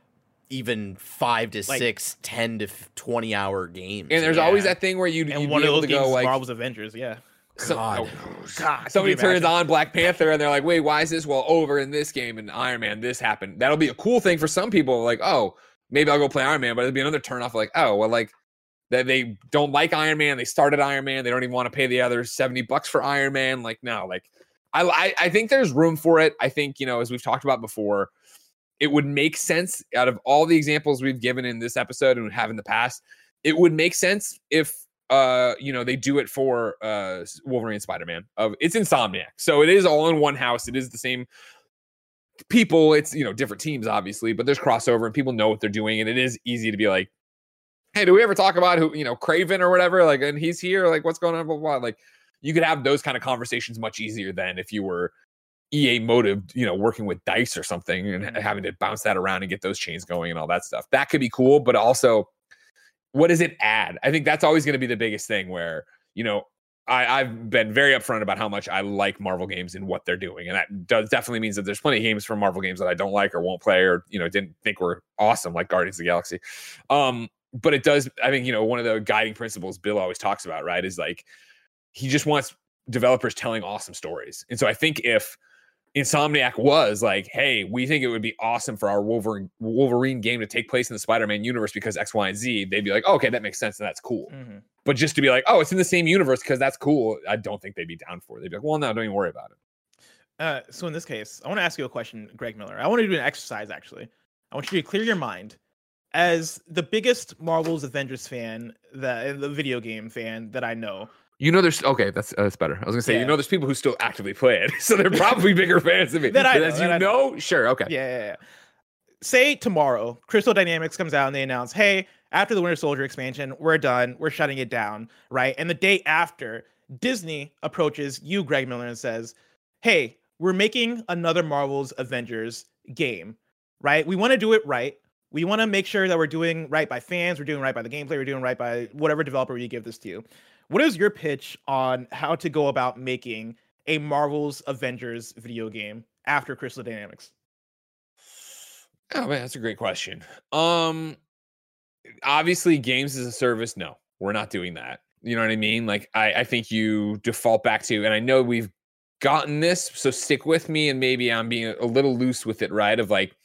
even 5 to 6, 10 to 20-hour games. And there's always that thing where you'd one be of able those to games go like Marvel's Avengers, God, somebody turns on Black Panther and they're like, wait, why is this? Well, over in this game in Iron Man, this happened. That'll be a cool thing for some people. Like, oh, maybe I'll go play Iron Man, but it'll be another turn off. Like, oh, well, like, that they don't like Iron Man. They started Iron Man. They don't even want to pay the other $70 for Iron Man. Like, no, like, I think there's room for it. I think, as we've talked about before, it would make sense out of all the examples we've given in this episode and have in the past. It would make sense if, they do it for Wolverine and Spider-Man. It's Insomniac. So it is all in one house. It is the same people. It's, different teams, obviously, but there's crossover and people know what they're doing. And it is easy to be like, hey, do we ever talk about who, Craven or whatever? Like, and he's here, like, what's going on, blah, blah, blah. Like, you could have those kind of conversations much easier than if you were EA Motive, working with DICE or something and having to bounce that around and get those chains going and all that stuff. That could be cool, but also, what does it add? I think that's always going to be the biggest thing where, I've been very upfront about how much I like Marvel games and what they're doing. And that definitely means that there's plenty of games from Marvel games that I don't like or won't play or, didn't think were awesome, like Guardians of the Galaxy. But it does, I think, one of the guiding principles Bill always talks about, right, is like, he just wants developers telling awesome stories. And so I think if Insomniac was like, hey, we think it would be awesome for our Wolverine game to take place in the Spider-Man universe because X, Y, and Z, they'd be like, oh, okay, that makes sense and that's cool. But just to be like, oh, it's in the same universe because that's cool, I don't think they'd be down for it. They'd be like, well, no, don't even worry about it. So in this case, I want to ask you a question, Greg Miller. I want to do an exercise, actually. I want you to clear your mind. As the biggest Marvel's Avengers fan, the video game fan that I know, You know, there's okay. That's better. I was gonna say, you know, there's people who still actively play it, so they're probably bigger fans of it. That know, sure, okay. Yeah. Say tomorrow, Crystal Dynamics comes out and they announce, hey, after the Winter Soldier expansion, we're done. We're shutting it down, right? And the day after, Disney approaches you, Greg Miller, and says, hey, we're making another Marvel's Avengers game, right? We want to do it right. We want to make sure that we're doing right by fans. We're doing right by the gameplay. We're doing right by whatever developer you give this to. What is your pitch on how to go about making a Marvel's Avengers video game after Crystal Dynamics? Oh man, that's a great question. Obviously, games as a service, no, we're not doing that. You know what I mean? Like, I think you default back to, and I know we've gotten this, so stick with me, and maybe I'm being a little loose with it, right? Of like,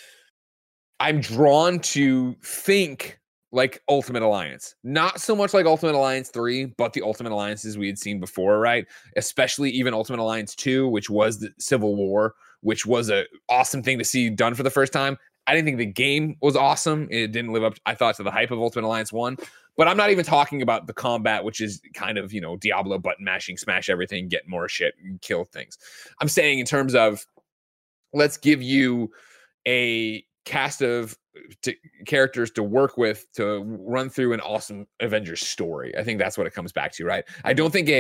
I'm drawn to think like Ultimate Alliance. Not so much like Ultimate Alliance 3, but the Ultimate Alliances we had seen before, right? Especially even Ultimate Alliance 2, which was the Civil War, which was an awesome thing to see done for the first time. I didn't think the game was awesome. It didn't live up, I thought, to the hype of Ultimate Alliance 1. But I'm not even talking about the combat, which is kind of, you know, Diablo button mashing, smash everything, get more shit, kill things. I'm saying in terms of, let's give you a cast of characters to work with to run through an awesome Avengers story. I think that's what it comes back to, right? I think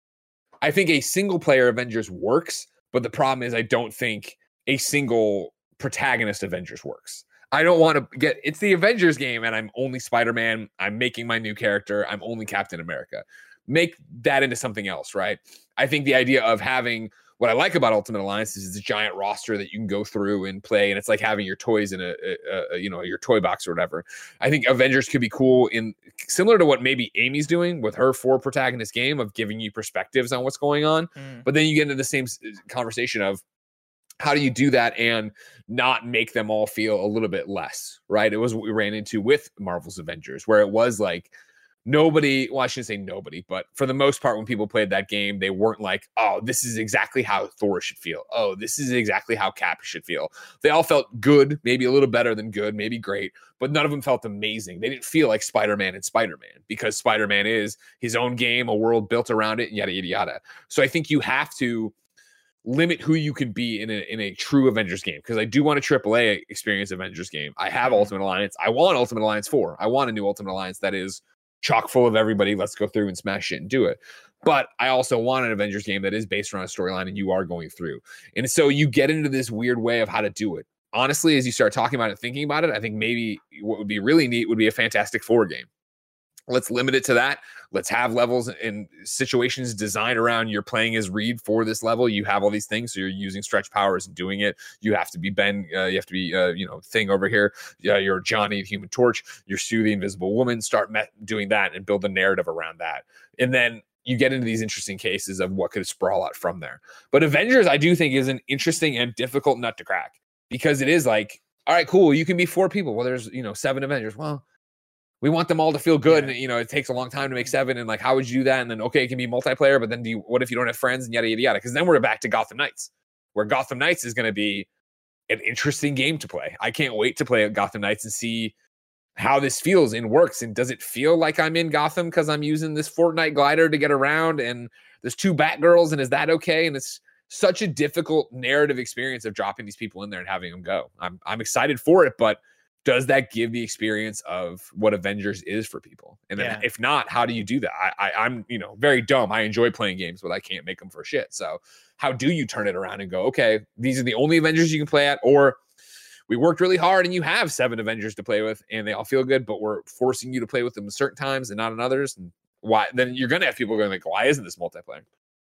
a single player Avengers works, but the problem is I don't think a single protagonist Avengers works. I don't want to get, it's the Avengers game and I'm only Spider-Man. I'm making my new character. I'm only Captain America. Make that into something else, right? I think the idea of having, what I like about Ultimate Alliance is it's a giant roster that you can go through and play, and it's like having your toys in a you know, your toy box or whatever. I think Avengers could be cool in similar to what maybe Amy's doing with her 4 protagonist game of giving you perspectives on what's going on. But then you get into the same conversation of how do you do that and not make them all feel a little bit less, right? It was what we ran into with Marvel's Avengers, where it was like, nobody, well, I shouldn't say nobody, but for the most part, when people played that game, they weren't like, oh, this is exactly how Thor should feel. Oh, this is exactly how Cap should feel. They all felt good, maybe a little better than good, maybe great, but none of them felt amazing. They didn't feel like Spider-Man and Spider-Man, because Spider-Man is his own game, a world built around it, and yada, yada, yada. So I think you have to limit who you can be in a true Avengers game, because I do want a AAA experience Avengers game. I have Ultimate Alliance. I want Ultimate Alliance 4. I want a new Ultimate Alliance that is chock full of everybody. Let's go through and smash it and do it. But I also want an Avengers game that is based around a storyline and you are going through. And so you get into this weird way of how to do it. Honestly, as you start talking about it, thinking about it, I think maybe what would be really neat would be a Fantastic Four game. Let's limit it to that. Let's have levels and situations designed around you're playing as Reed for this level. You have all these things, so you're using stretch powers and doing it. You have to be Ben. You have to be, Thing over here. You're Johnny, the Human Torch. You're Sue, the Invisible Woman. Start doing that and build a narrative around that. And then you get into these interesting cases of what could sprawl out from there. But Avengers, I do think, is an interesting and difficult nut to crack, because it is like, all right, cool, you can be 4 people. Well, there's 7 Avengers. Well, we want them all to feel good. Yeah. And, it takes a long time to make 7. And like, how would you do that? And then, okay, it can be multiplayer, but then what if you don't have friends and yada, yada, yada? Because then we're back to Gotham Knights, where Gotham Knights is going to be an interesting game to play. I can't wait to play Gotham Knights and see how this feels and works. And does it feel like I'm in Gotham because I'm using this Fortnite glider to get around and there's 2 Batgirls, and is that okay? And it's such a difficult narrative experience of dropping these people in there and having them go. I'm excited for it, but does that give the experience of what Avengers is for people? And then if not, how do you do that? I'm very dumb. I enjoy playing games, but I can't make them for shit. So how do you turn it around and go, okay, these are the only Avengers you can play at? Or we worked really hard and you have 7 Avengers to play with and they all feel good, but we're forcing you to play with them at certain times and not on others. And why? Then you're going to have people going like, why isn't this multiplayer?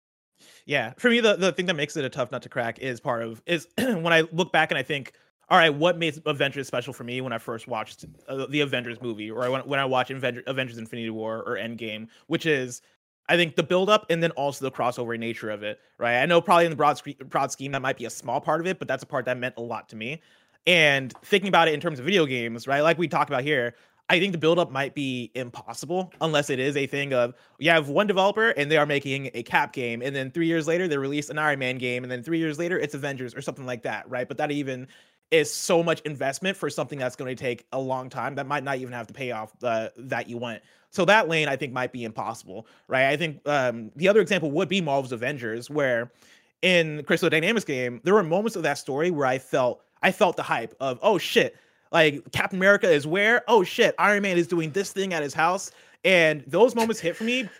Yeah. For me, the thing that makes it a tough nut to crack is when I look back and I think, all right, what made Avengers special for me when I first watched the Avengers movie, or when I watch Avengers Infinity War or Endgame, which is, I think, the build-up and then also the crossover nature of it, right? I know probably in the broad scheme that might be a small part of it, but that's a part that meant a lot to me. And thinking about it in terms of video games, right, like we talked about here, I think the build-up might be impossible unless it is a thing of you have one developer and they are making a Cap game, and then 3 years later they release an Iron Man game, and then 3 years later it's Avengers or something like that, right? But that even is so much investment for something that's going to take a long time that might not even have to pay off that you want. So that lane, I think, might be impossible, right? I think the other example would be Marvel's Avengers, where in Crystal Dynamics game, there were moments of that story where I felt the hype of, oh shit, like Captain America is where? Oh shit, Iron Man is doing this thing at his house. And those moments hit for me.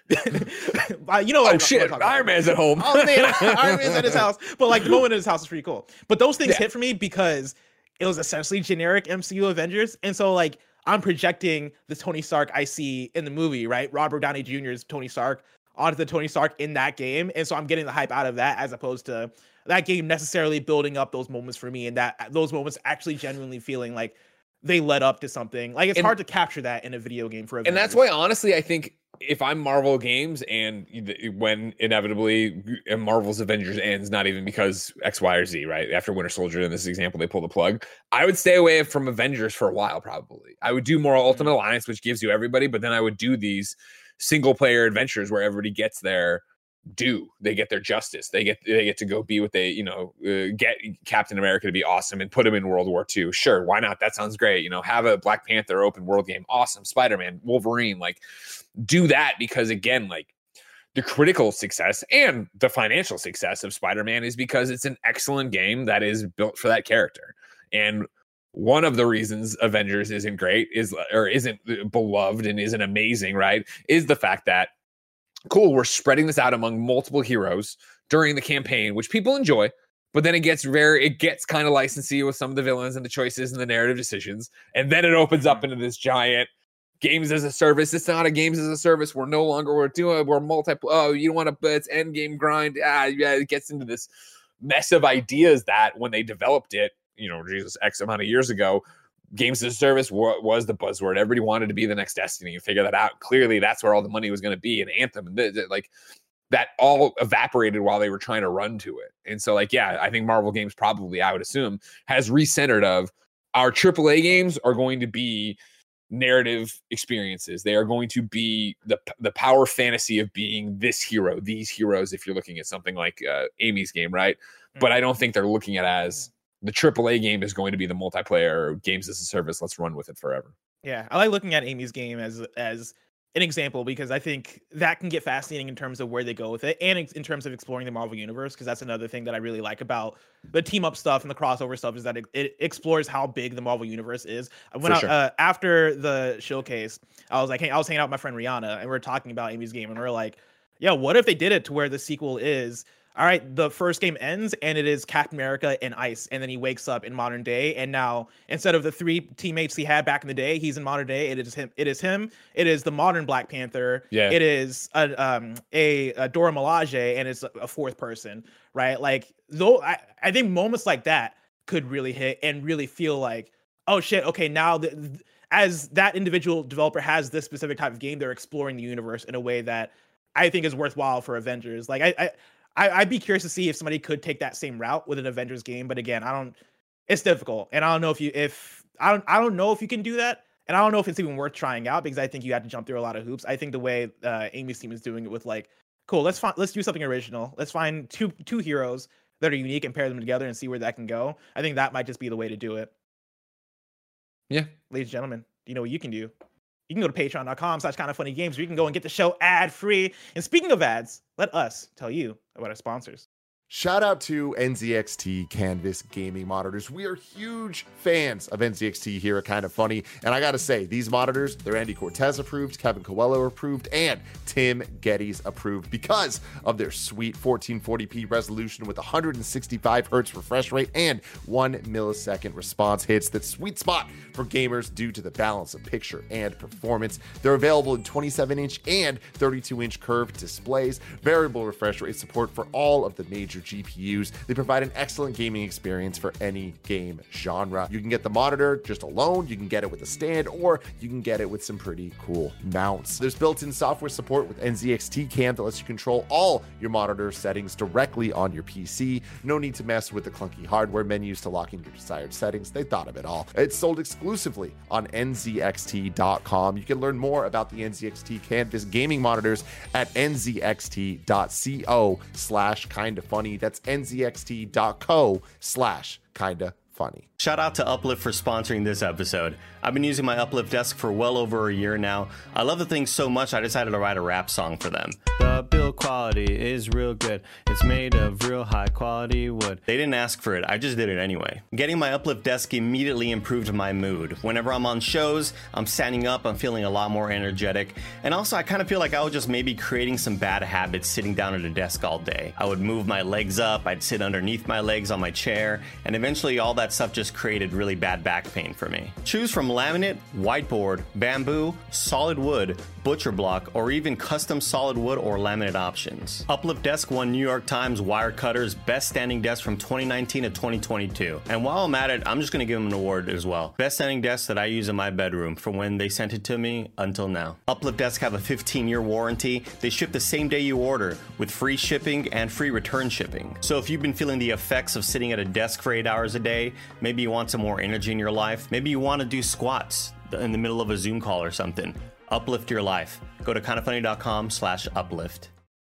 Oh shit, Iron Man's at home. Oh man, Iron Man's at his house. But like the moment at his house is pretty cool. But those things hit for me because it was essentially generic MCU Avengers. And so like I'm projecting the Tony Stark I see in the movie, right? Robert Downey Jr.'s Tony Stark onto the Tony Stark in that game. And so I'm getting the hype out of that as opposed to that game necessarily building up those moments for me, and that those moments actually genuinely feeling like they led up to something. Like it's hard to capture that in a video game for Avengers. And that's why, honestly, I think if I'm Marvel Games and when inevitably Marvel's Avengers ends, not even because X, Y, or Z, right? After Winter Soldier, in this example, they pull the plug. I would stay away from Avengers for a while, probably. I would do more Ultimate Alliance, which gives you everybody, but then I would do these single player adventures where everybody gets their due. They get their justice. They get to go be what they, get Captain America to be awesome and put him in World War II. Sure, why not? That sounds great. Have a Black Panther open world game. Awesome. Spider-Man, Wolverine, like do that, because again, like the critical success and the financial success of Spider-Man is because it's an excellent game that is built for that character. And one of the reasons Avengers isn't great isn't beloved and isn't amazing, right, is the fact that cool, we're spreading this out among multiple heroes during the campaign, which people enjoy, but then it gets kind of licensy with some of the villains and the choices and the narrative decisions. And then it opens up into this giant games as a service. It's not a games as a service. We're you don't want to, it's end game grind. It gets into this mess of ideas that when they developed it, X amount of years ago, games as a service was the buzzword. Everybody wanted to be the next Destiny and figure that out. Clearly, that's where all the money was going to be. And Anthem, and like that all evaporated while they were trying to run to it. And so, I think Marvel Games probably, I would assume, has recentered of our AAA games are going to be narrative experiences. They are going to be the power fantasy of being this hero, these heroes. If you're looking at something like Amy's game, right? But I don't think they're looking at as the AAA game is going to be the multiplayer games as a service. Let's run with it forever. Yeah, I like looking at Amy's game as an example, because I think that can get fascinating in terms of where they go with it, and in terms of exploring the Marvel Universe, because that's another thing that I really like about the team up stuff and the crossover stuff, is that it explores how big the Marvel Universe is. After the showcase, I was hanging out with my friend Rihanna, and we were talking about Amy's game, and we are like, yeah, what if they did it to where the sequel is, all right, the first game ends and it is Captain America and Ice, and then he wakes up in modern day, and now instead of the 3 teammates he had back in the day, he's in modern day. It is him. It is the modern Black Panther. Yeah. It is a Dora Milaje, and it's a 4th person, right? Like, though I think moments like that could really hit and really feel like, oh shit, okay, now as that individual developer has this specific type of game, they're exploring the universe in a way that I think is worthwhile for Avengers. Like I'd be curious to see if somebody could take that same route with an Avengers game, but again, it's difficult, and I don't know I don't know if you can do that, and I don't know if it's even worth trying out, because I think you have to jump through a lot of hoops. I think the way Amy's team is doing it with cool, let's do something original. Let's find two heroes that are unique and pair them together and see where that can go. I think that might just be the way to do it. Yeah, ladies and gentlemen, you know what you can do. You can go to patreon.com/kindoffunnygames, where you can go and get the show ad-free. And speaking of ads, let us tell you about our sponsors. Shout out to NZXT Canvas gaming monitors. We are huge fans of NZXT here at Kind of Funny. And I got to say, these monitors, they're Andy Cortez approved, Kevin Coelho approved, and Tim Geddes approved because of their sweet 1440p resolution with 165 hertz refresh rate and 1 millisecond response hits. That sweet spot for gamers due to the balance of picture and performance. They're available in 27-inch and 32-inch curved displays, variable refresh rate support for all of the major GPUs. They provide an excellent gaming experience for any game genre. You can get the monitor just alone, you can get it with a stand, or you can get it with some pretty cool mounts. There's built-in software support with NZXT Cam that lets you control all your monitor settings directly on your PC. No need to mess with the clunky hardware menus to lock in your desired settings. They thought of it all. It's sold exclusively on nzxt.com. You can learn more about the NZXT Canvas gaming monitors at nzxt.co/kindafunny. That's nzxt.co/kindafunny. funny. Shout out to Uplift for sponsoring this episode. I've been using my Uplift desk for well over a year now. I love the thing so much I decided to write a rap song for them. The build quality is real good. It's made of real high quality wood. They didn't ask for it, I just did it anyway. Getting my Uplift desk immediately improved my mood. Whenever I'm on shows, I'm standing up, I'm feeling a lot more energetic. And also I kind of feel like I was just maybe creating some bad habits sitting down at a desk all day. I would move my legs up, I'd sit underneath my legs on my chair, and eventually all that stuff just created really bad back pain for me. Choose from laminate, whiteboard, bamboo, solid wood, butcher block, or even custom solid wood or laminate options. Uplift Desk won New York Times Wirecutter's Best Standing Desk from 2019 to 2022. And while I'm at it, I'm just going to give them an award as well. Best standing desk that I use in my bedroom from when they sent it to me until now. Uplift Desk have a 15-year warranty. They ship the same day you order with free shipping and free return shipping. So if you've been feeling the effects of sitting at a desk for 8 hours a day, maybe you want some more energy in your life, maybe you want to do squats in the middle of a Zoom call or something, uplift your life. Go to kindafunny.com/uplift.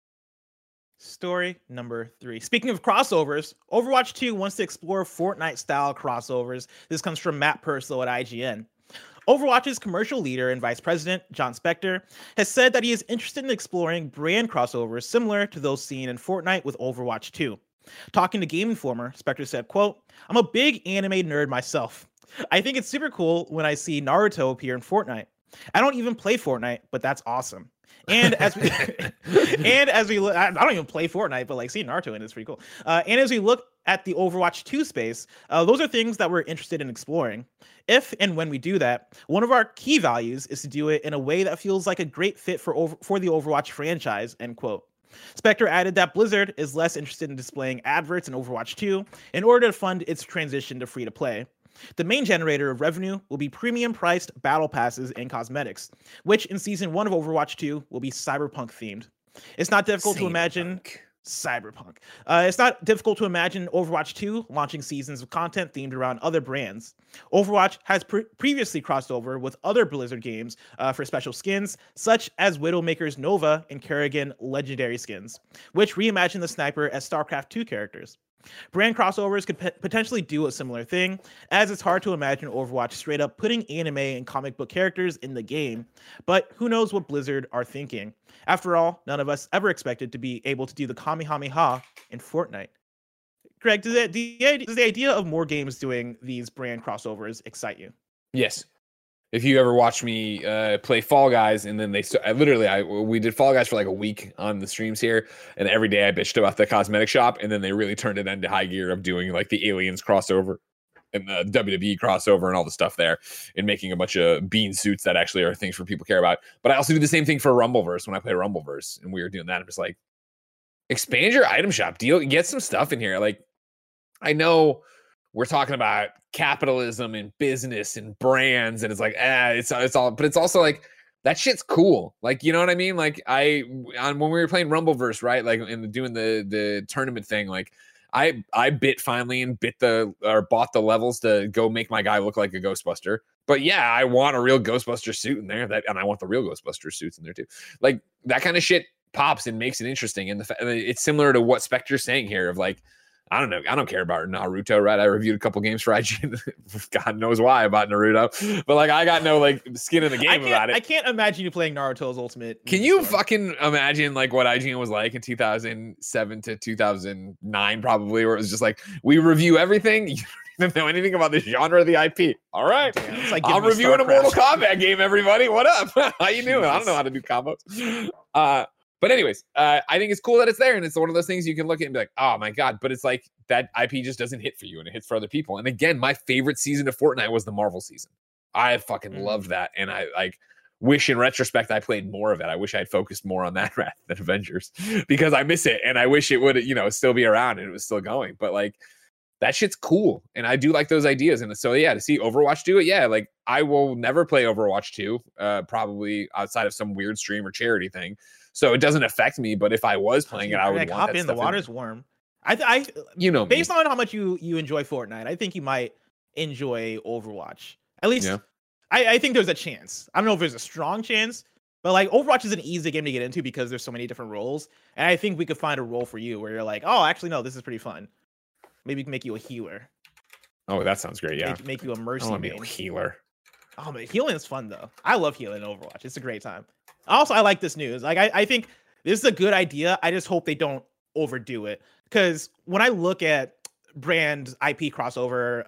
Story number 3. Speaking of crossovers, Overwatch 2 wants to explore Fortnite-style crossovers. This comes from Matt Purslow at IGN. Overwatch's commercial leader and vice president, Jon Spector, has said that he is interested in exploring brand crossovers similar to those seen in Fortnite with Overwatch 2. Talking to Game Informer, Spector said, quote, "I'm a big anime nerd myself. I think it's super cool when I see Naruto appear in Fortnite. I don't even play Fortnite, but that's awesome. And as we look, I don't even play Fortnite, but like seeing Naruto in it is pretty cool. And as we look at the Overwatch 2 space, those are things that we're interested in exploring. If and when we do that, one of our key values is to do it in a way that feels like a great fit for the Overwatch franchise," end quote. Spector added that Blizzard is less interested in displaying adverts in Overwatch 2 in order to fund its transition to free-to-play. The main generator of revenue will be premium-priced battle passes and cosmetics, which in Season 1 of Overwatch 2 will be cyberpunk-themed. It's not difficult to imagine... Cyberpunk. It's not difficult to imagine Overwatch 2 launching seasons of content themed around other brands. Overwatch has previously crossed over with other Blizzard games for special skins, such as Widowmaker's Nova and Kerrigan Legendary skins, which reimagine the sniper as StarCraft 2 characters. Brand crossovers could potentially do a similar thing, as it's hard to imagine Overwatch straight up putting anime and comic book characters in the game, but who knows what Blizzard are thinking. After all, none of us ever expected to be able to do the Kamehameha in Fortnite. Greg, does the idea of more games doing these brand crossovers excite you? Yes. If you ever watch me play Fall Guys, and then we did Fall Guys for like a week on the streams here, and every day I bitched about the cosmetic shop, and then they really turned it into high gear of doing like the Aliens crossover and the WWE crossover and all the stuff there, and making a bunch of bean suits that actually are things for people care about. But I also do the same thing for Rumbleverse when I play Rumbleverse, and we were doing that. I'm just like, expand your item shop, get some stuff in here. Like, I know we're talking about capitalism and business and brands, and it's like, it's all, but it's also like, that shit's cool. Like, you know what I mean? Like when we were playing Rumbleverse, right? Like in doing the tournament thing, like I bit finally and bought the levels to go make my guy look like a Ghostbuster. But yeah, I want a real Ghostbuster suit in there, and I want the real Ghostbuster suits in there too. Like that kind of shit pops and makes it interesting. And it's similar to what Spector's saying here of like, I don't know. I don't care about Naruto, right? I reviewed a couple games for IGN. God knows why about Naruto, but like I got no like skin in the game about it. I can't imagine you playing Naruto's Ultimate. Can you fucking imagine like what IGN was like in 2007 to 2009, probably, where it was just like, we review everything. You don't know anything about the genre of the IP. All right, it's like I'm reviewing a Mortal Kombat game. Everybody, what up? How you doing? I don't know how to do combos. But anyways, I think it's cool that it's there, and it's one of those things you can look at and be like, oh my God, but it's like that IP just doesn't hit for you, and it hits for other people. And again, my favorite season of Fortnite was the Marvel season. I fucking loved that, and I like wish in retrospect I played more of it. I wish I'd focused more on that rather than Avengers, because I miss it, and I wish it would, still be around and it was still going. But like, that shit's cool, and I do like those ideas. And so yeah, to see Overwatch do it, yeah, like I will never play Overwatch 2, probably outside of some weird stream or charity thing. So it doesn't affect me, but if I was playing it, I would want hop that in. Stuff the water's warm. I based on how much you enjoy Fortnite, I think you might enjoy Overwatch. At least, yeah. I think there's a chance. I don't know if there's a strong chance, but like Overwatch is an easy game to get into because there's so many different roles, and I think we could find a role for you where you're like, oh, actually no, this is pretty fun. Maybe we can make you a healer. Oh, that sounds great. Yeah, make you a mercy main. A healer. Oh man, healing is fun though. I love healing in Overwatch. It's a great time. Also, I like this news. Like, I think this is a good idea. I just hope they don't overdo it, because when I look at brand IP crossover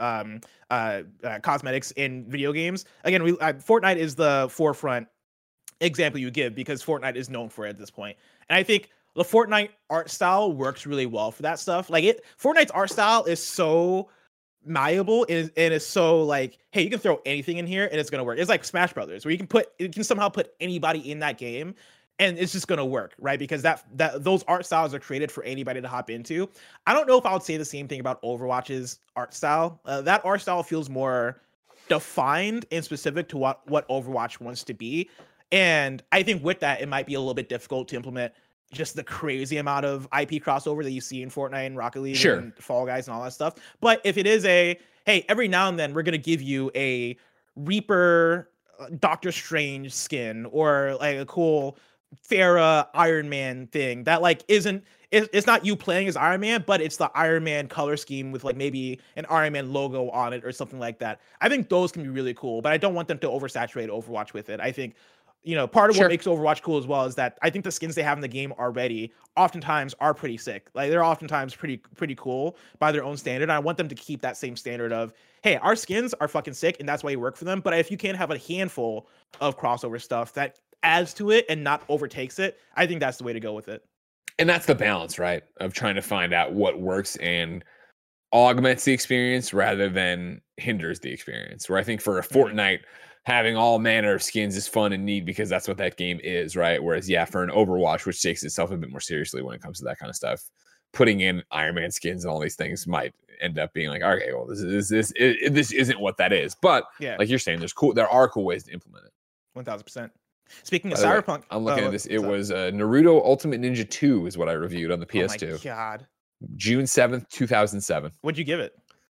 cosmetics in video games, again, Fortnite is the forefront example you give, because Fortnite is known for it at this point. And I think the Fortnite art style works really well for that stuff. Like, Fortnite's art style is so malleable and it's so like, hey, you can throw anything in here and it's gonna work. It's like Smash Brothers, where you can somehow put anybody in that game and it's just gonna work, right? Because that those art styles are created for anybody to hop into. I don't know if I would say the same thing about Overwatch's art style. That art style feels more defined and specific to what Overwatch wants to be. And I think with that, it might be a little bit difficult to implement just the crazy amount of IP crossover that you see in Fortnite and Rocket League and Fall Guys and all that stuff. But if it is hey, every now and then we're going to give you a Reaper Doctor Strange skin, or like a cool Pharah Iron Man thing that like it's not you playing as Iron Man, but it's the Iron Man color scheme with like maybe an Iron Man logo on it or something like that. I think those can be really cool, but I don't want them to oversaturate Overwatch with it. I think, part of what makes Overwatch cool as well is that I think the skins they have in the game already oftentimes are pretty sick. Like, they're oftentimes pretty cool by their own standard. And I want them to keep that same standard of, hey, our skins are fucking sick and that's why you work for them. But if you can't have a handful of crossover stuff that adds to it and not overtakes it, I think that's the way to go with it. And that's the balance, right? Of trying to find out what works and augments the experience rather than hinders the experience. Where I think for a Fortnite, having all manner of skins is fun and neat because that's what that game is, right? Whereas, for an Overwatch, which takes itself a bit more seriously when it comes to that kind of stuff, putting in Iron Man skins and all these things might end up being like, okay, well, this isn't what that is. But like you're saying, there are cool ways to implement it. 1000%. Speaking of Cyberpunk, I'm looking at this. It was Naruto Ultimate Ninja 2 is what I reviewed on the PS2. Oh my God. June 7th, 2007. What'd you give it?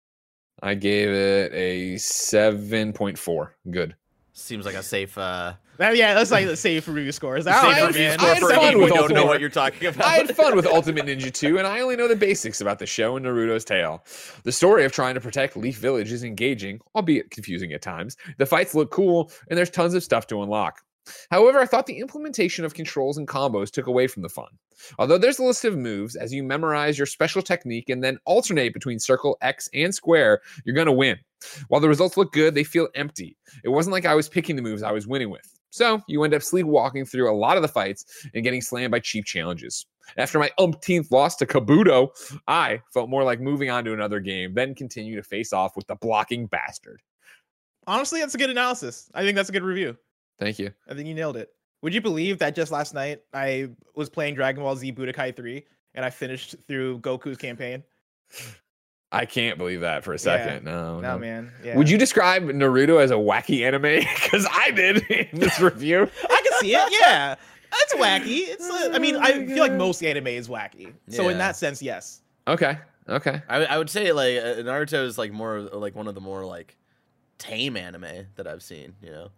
I gave it a 7.4. Good. Seems like a safe. That's like the safe review scores. I had fun with don't know what you're talking about. I had fun with Ultimate Ninja 2, and I only know the basics about the show and Naruto's tale. The story of trying to protect Leaf Village is engaging, albeit confusing at times. The fights look cool, and there's tons of stuff to unlock. However, I thought the implementation of controls and combos took away from the fun. Although there's a list of moves, as you memorize your special technique and then alternate between circle, X, and square, you're going to win. While the results look good, they feel empty. It wasn't like I was picking the moves I was winning with. So you end up sleepwalking through a lot of the fights and getting slammed by cheap challenges. After my umpteenth loss to Kabuto, I felt more like moving on to another game, then continue to face off with the blocking bastard. Honestly, that's a good analysis. I think that's a good review. Thank you. I think you nailed it. Would you believe that just last night I was playing Dragon Ball Z Budokai 3 and I finished through Goku's campaign? I can't believe that for a second. Yeah. No, man. Yeah. Would you describe Naruto as a wacky anime? Because I did in this review. I can see it. Yeah, it's wacky. I feel like most anime is wacky. So in that sense, yes. Okay. I would say like Naruto is like more like one of the more like tame anime that I've seen.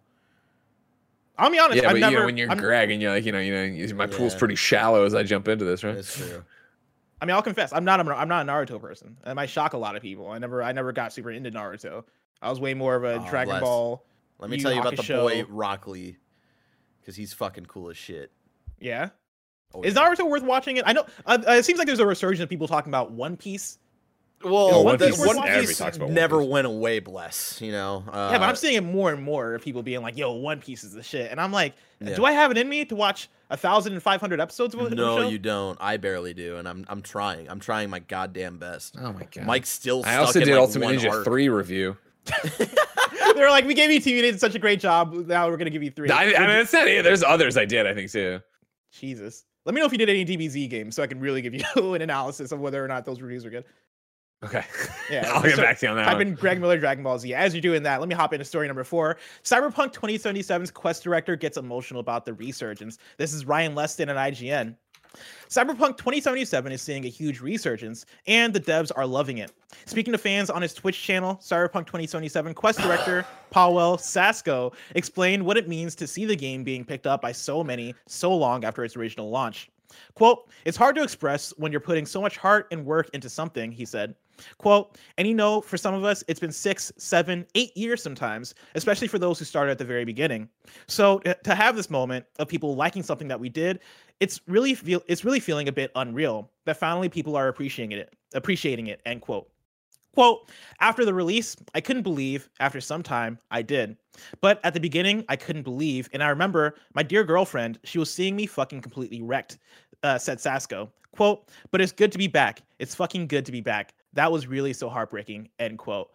I'll be honest. Yeah, but when you're Greg and you're like, my pool's pretty shallow as I jump into this, right? That's true. I mean, I'll confess, I'm not a Naruto person. That might shock a lot of people. I never got super into Naruto. I was way more of a Dragon Ball. Let me tell you about the boy Rock Lee, because he's fucking cool as shit. Yeah. Is Naruto worth watching it? I know it seems like there's a resurgence of people talking about One Piece. Well, One Piece never went away, bless, Yeah, but I'm seeing it more and more of people being like, yo, One Piece is the shit. And I'm like, do I have it in me to watch 1,500 episodes of a show? No, you don't. I barely do, and I'm trying. I'm trying my goddamn best. Oh my god. Mike's still stuck in I also did Ultimate Ninja arc. 3 review. They're like, we gave you 2, you did such a great job, now we're going to give you 3. I mean, it's not it. There's others I did, I think, too. Jesus. Let me know if you did any DBZ games so I can really give you an analysis of whether or not those reviews are good. Okay. Yeah. I'll get back to you on that. Type in Greg Miller Dragon Ball Z. As you're doing that, let me hop into story number 4. Cyberpunk 2077's quest director gets emotional about the resurgence. This is Ryan Leston at IGN. Cyberpunk 2077 is seeing a huge resurgence, and the devs are loving it. Speaking to fans on his Twitch channel, Cyberpunk 2077 quest director Powell Sasko explained what it means to see the game being picked up by so many so long after its original launch. Quote, "It's hard to express when you're putting so much heart and work into something," he said. Quote, and for some of us, it's been 6, 7, 8 years sometimes, especially for those who started at the very beginning. So to have this moment of people liking something that we did, it's really feeling a bit unreal that finally people are appreciating it, end quote. Quote, after the release, I couldn't believe. After some time, I did. But at the beginning, I couldn't believe. And I remember my dear girlfriend, she was seeing me fucking completely wrecked, said Sasko. Quote, but it's good to be back. It's fucking good to be back. That was really so heartbreaking, end quote.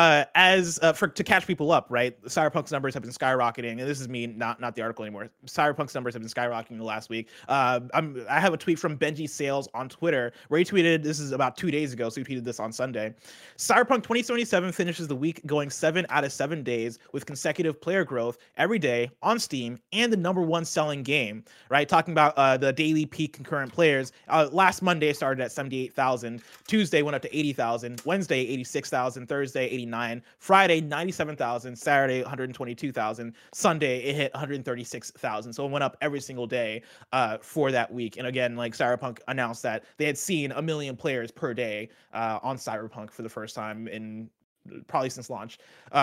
To catch people up, right? Cyberpunk's numbers have been skyrocketing, and this is me, not the article anymore. Cyberpunk's numbers have been skyrocketing the last week. I have a tweet from Benji Sales on Twitter where he tweeted, this is about 2 days ago, so he tweeted this on Sunday. Cyberpunk 2077 finishes the week going 7 out of 7 days with consecutive player growth every day on Steam and the #1 selling game, right? Talking about the daily peak concurrent players. Last Monday started at 78,000. Tuesday went up to 80,000. Wednesday, 86,000. Thursday, 89, Friday 97,000, Saturday 122,000, Sunday it hit 136,000. So it went up every single day for that week. And again, like Cyberpunk announced that they had seen 1 million players per day on Cyberpunk for the first time in probably since launch.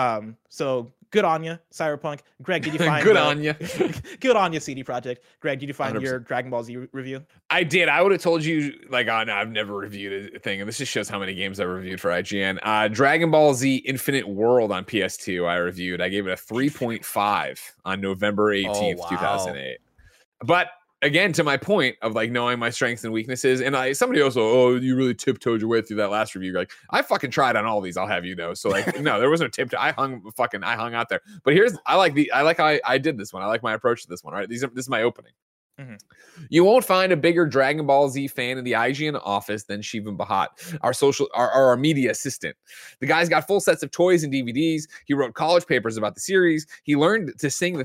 So good on you, Cyberpunk. Greg, did you find good on you? Good on you, CD Projekt. Greg, did you find 100%. your Dragon Ball Z review? I did. I would have told you, like, oh, no, I've never reviewed a thing, and this just shows how many games I reviewed for IGN. Dragon Ball Z Infinite World on PS2 I reviewed. I gave it a 3.5 on November 18th, 2008. But again, to my point of like knowing my strengths and weaknesses, and somebody also, oh, you really tiptoed your way through that last review. You're like, I fucking tried on all these, I'll have you know. So like, no, there was no tiptoe. I hung out there. But I like how I did this one. I like my approach to this one. Right, this is my opening. Mm-hmm. You won't find a bigger Dragon Ball Z fan in the IGN office than Shivam Bahat, our media assistant. The guy's got full sets of toys and DVDs. He wrote college papers about the series. He learned to sing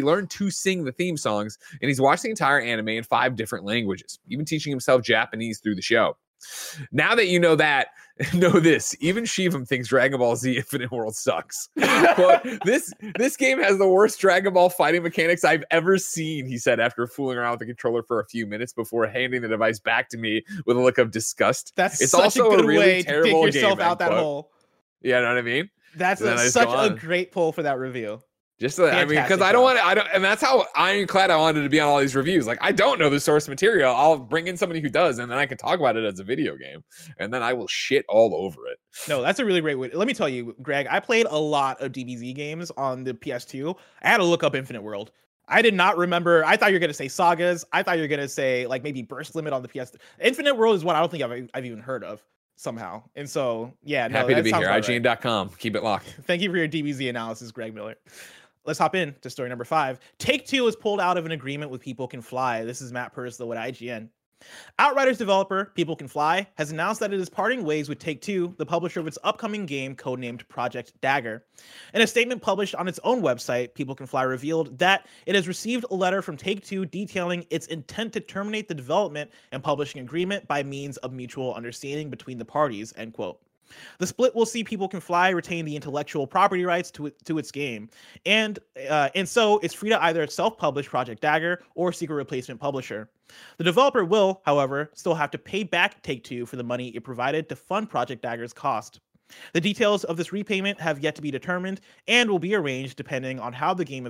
the theme songs, and he's watched the entire anime in 5 different languages, even teaching himself Japanese through the show. Now that you know that, know this: even Shivam thinks Dragon Ball Z Infinite World sucks. Quote, this game has the worst Dragon Ball fighting mechanics I've ever seen, he said after fooling around with the controller for a few minutes before handing the device back to me with a look of disgust. It's such also a good really way to dig yourself out that hole. Yeah, know what I mean? That's such a great pull for that review. Just I mean, because I don't, and that's how ironclad I wanted to be on all these reviews. Like, I don't know the source material. I'll bring in somebody who does, and then I can talk about it as a video game, and then I will shit all over it. No, that's a really great way. Let me tell you, Greg, I played a lot of DBZ games on the PS2. I had to look up Infinite World. I did not remember. I thought you were going to say Sagas. I thought you were going to say like maybe Burst Limit on the PS. Infinite World is one I don't think I've even heard of somehow. And so, yeah. Happy to be here. IGN.com. Keep it locked. Thank you for your DBZ analysis, Greg Miller. Let's hop in to story number 5. Take-Two has pulled out of an agreement with People Can Fly. This is Matt Purslow at IGN. Outriders developer People Can Fly has announced that it is parting ways with Take-Two, the publisher of its upcoming game codenamed Project Dagger. In a statement published on its own website, People Can Fly revealed that it has received a letter from Take-Two detailing its intent to terminate the development and publishing agreement by means of mutual understanding between the parties, end quote. The split will see People Can Fly retain the intellectual property rights to its game, and so it's free to either self-publish Project Dagger or seek a replacement publisher. The developer will, however, still have to pay back Take-Two for the money it provided to fund Project Dagger's cost. The details of this repayment have yet to be determined and will be arranged depending on how the game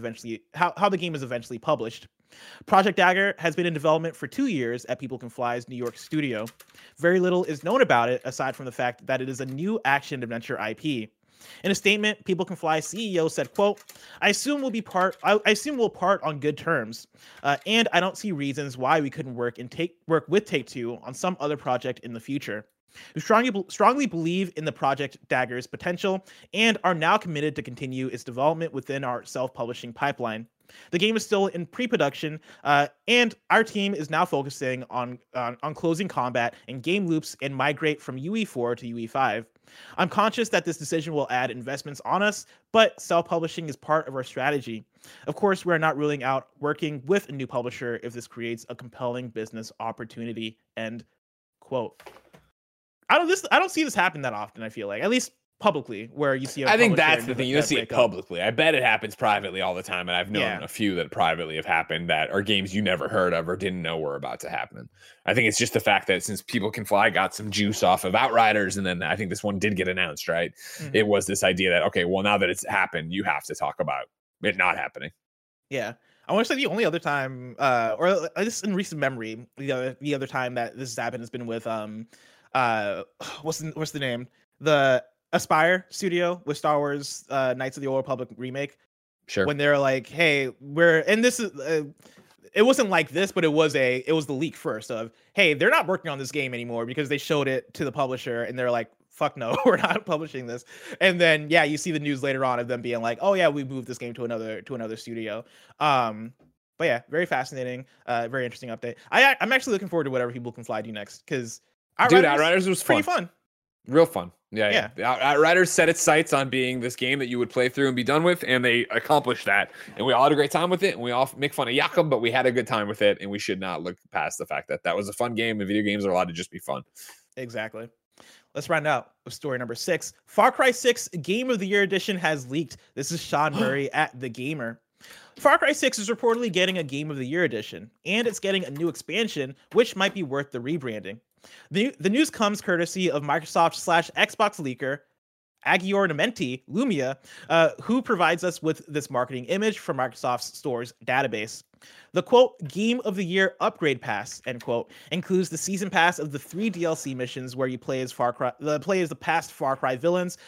is eventually published. Project Dagger has been in development for 2 years at People Can Fly's New York studio. Very little is known about it aside from the fact that it is a new action-adventure IP. In a statement, People Can Fly CEO said, quote, I assume we'll part on good terms, and I don't see reasons why we couldn't work with Take-Two on some other project in the future. We strongly believe in the Project Dagger's potential and are now committed to continue its development within our self-publishing pipeline. The game is still in pre-production, and our team is now focusing on closing combat and game loops and migrate from UE4 to UE5. I'm conscious that this decision will add investments on us, but self-publishing is part of our strategy. Of course, we are not ruling out working with a new publisher if this creates a compelling business opportunity, end quote. I don't see this happen that often, I feel like. At least publicly, where you see. I think that's the thing. You don't see it publicly. I bet it happens privately all the time, and I've known a few that privately have happened that are games you never heard of or didn't know were about to happen. I think it's just the fact that since People Can Fly got some juice off of Outriders, and then I think this one did get announced, right? Mm-hmm. It was this idea that, okay, well, now that it's happened, you have to talk about it not happening. Yeah. I want to say the only other time, or at least in recent memory, the other time that this has happened has been with what's the name? The Aspyr studio with Star Wars Knights of the Old Republic remake. Sure. When they're like, hey, this is it wasn't like this, but it was the leak first of, hey, they're not working on this game anymore because they showed it to the publisher and they're like, fuck no, we're not publishing this. And then you see the news later on of them being like, oh yeah, we moved this game to another studio. But yeah, very fascinating, very interesting update. I'm actually looking forward to whatever People Can Fly do next, because Outriders was pretty fun. Real fun. Yeah. Outriders set its sights on being this game that you would play through and be done with, and they accomplished that. And we all had a great time with it, and we all make fun of Jakob, but we had a good time with it, and we should not look past the fact that was a fun game, and video games are allowed to just be fun. Exactly. Let's round out with story number 6. Far Cry 6 Game of the Year Edition has leaked. This is Sean Murray at The Gamer. Far Cry 6 is reportedly getting a Game of the Year edition, and it's getting a new expansion, which might be worth the rebranding. The news comes courtesy of Microsoft/Xbox leaker Agior Nementi, Lumia, who provides us with this marketing image from Microsoft's store's database. The, quote, Game of the Year Upgrade Pass, end quote, includes the season pass of the 3 DLC missions where you play as the past Far Cry villains,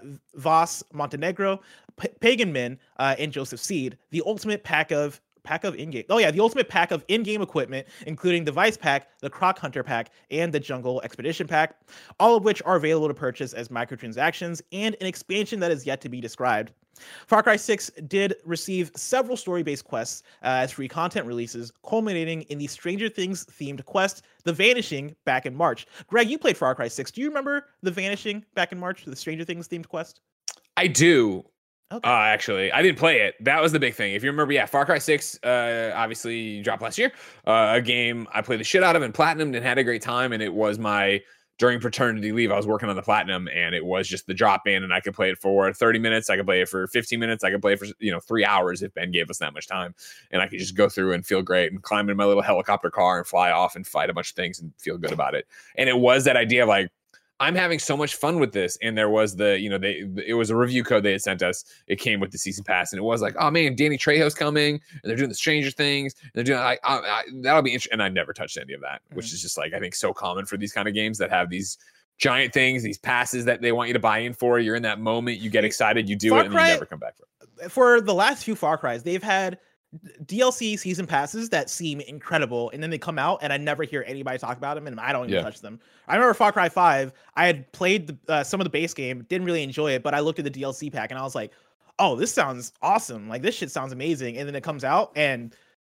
Voss Montenegro, Pagan Min, and Joseph Seed, the ultimate pack of in-game. The ultimate pack of in-game equipment, including the Vice Pack, the Croc Hunter Pack, and the Jungle Expedition Pack, all of which are available to purchase as microtransactions and an expansion that is yet to be described. Far Cry 6 did receive several story-based quests as free content releases, culminating in the Stranger Things themed quest, The Vanishing, back in March. Greg, you played Far Cry 6. Do you remember The Vanishing back in March, the Stranger Things themed quest? I do. Okay. Actually, I didn't play it. That was the big thing. If you remember, Far Cry 6 obviously dropped last year. A game I played the shit out of and platinumed and had a great time. And it was during paternity leave, I was working on the platinum, and it was just the drop in, and I could play it for 30 minutes. I could play it for 15 minutes. I could play it for 3 hours if Ben gave us that much time. And I could just go through and feel great and climb in my little helicopter car and fly off and fight a bunch of things and feel good about it. And it was that idea of I'm having so much fun with this. And there was it was a review code they had sent us. It came with the season pass, and it was like, oh man, Danny Trejo's coming, and they're doing the Stranger Things. And they're doing that'll be interesting. And I never touched any of that, which is just I think so common for these kind of games that have these giant things, these passes that they want you to buy in for. You're in that moment, you get excited, you do it, and then you never come back for it. For the last few Far Cries, they've had DLC season passes that seem incredible, and then they come out and I never hear anybody talk about them, and I don't even touch them. I remember Far Cry 5, I had played some of the base game, didn't really enjoy it, but I looked at the DLC pack and I was like, oh, this sounds awesome, this shit sounds amazing. And then it comes out and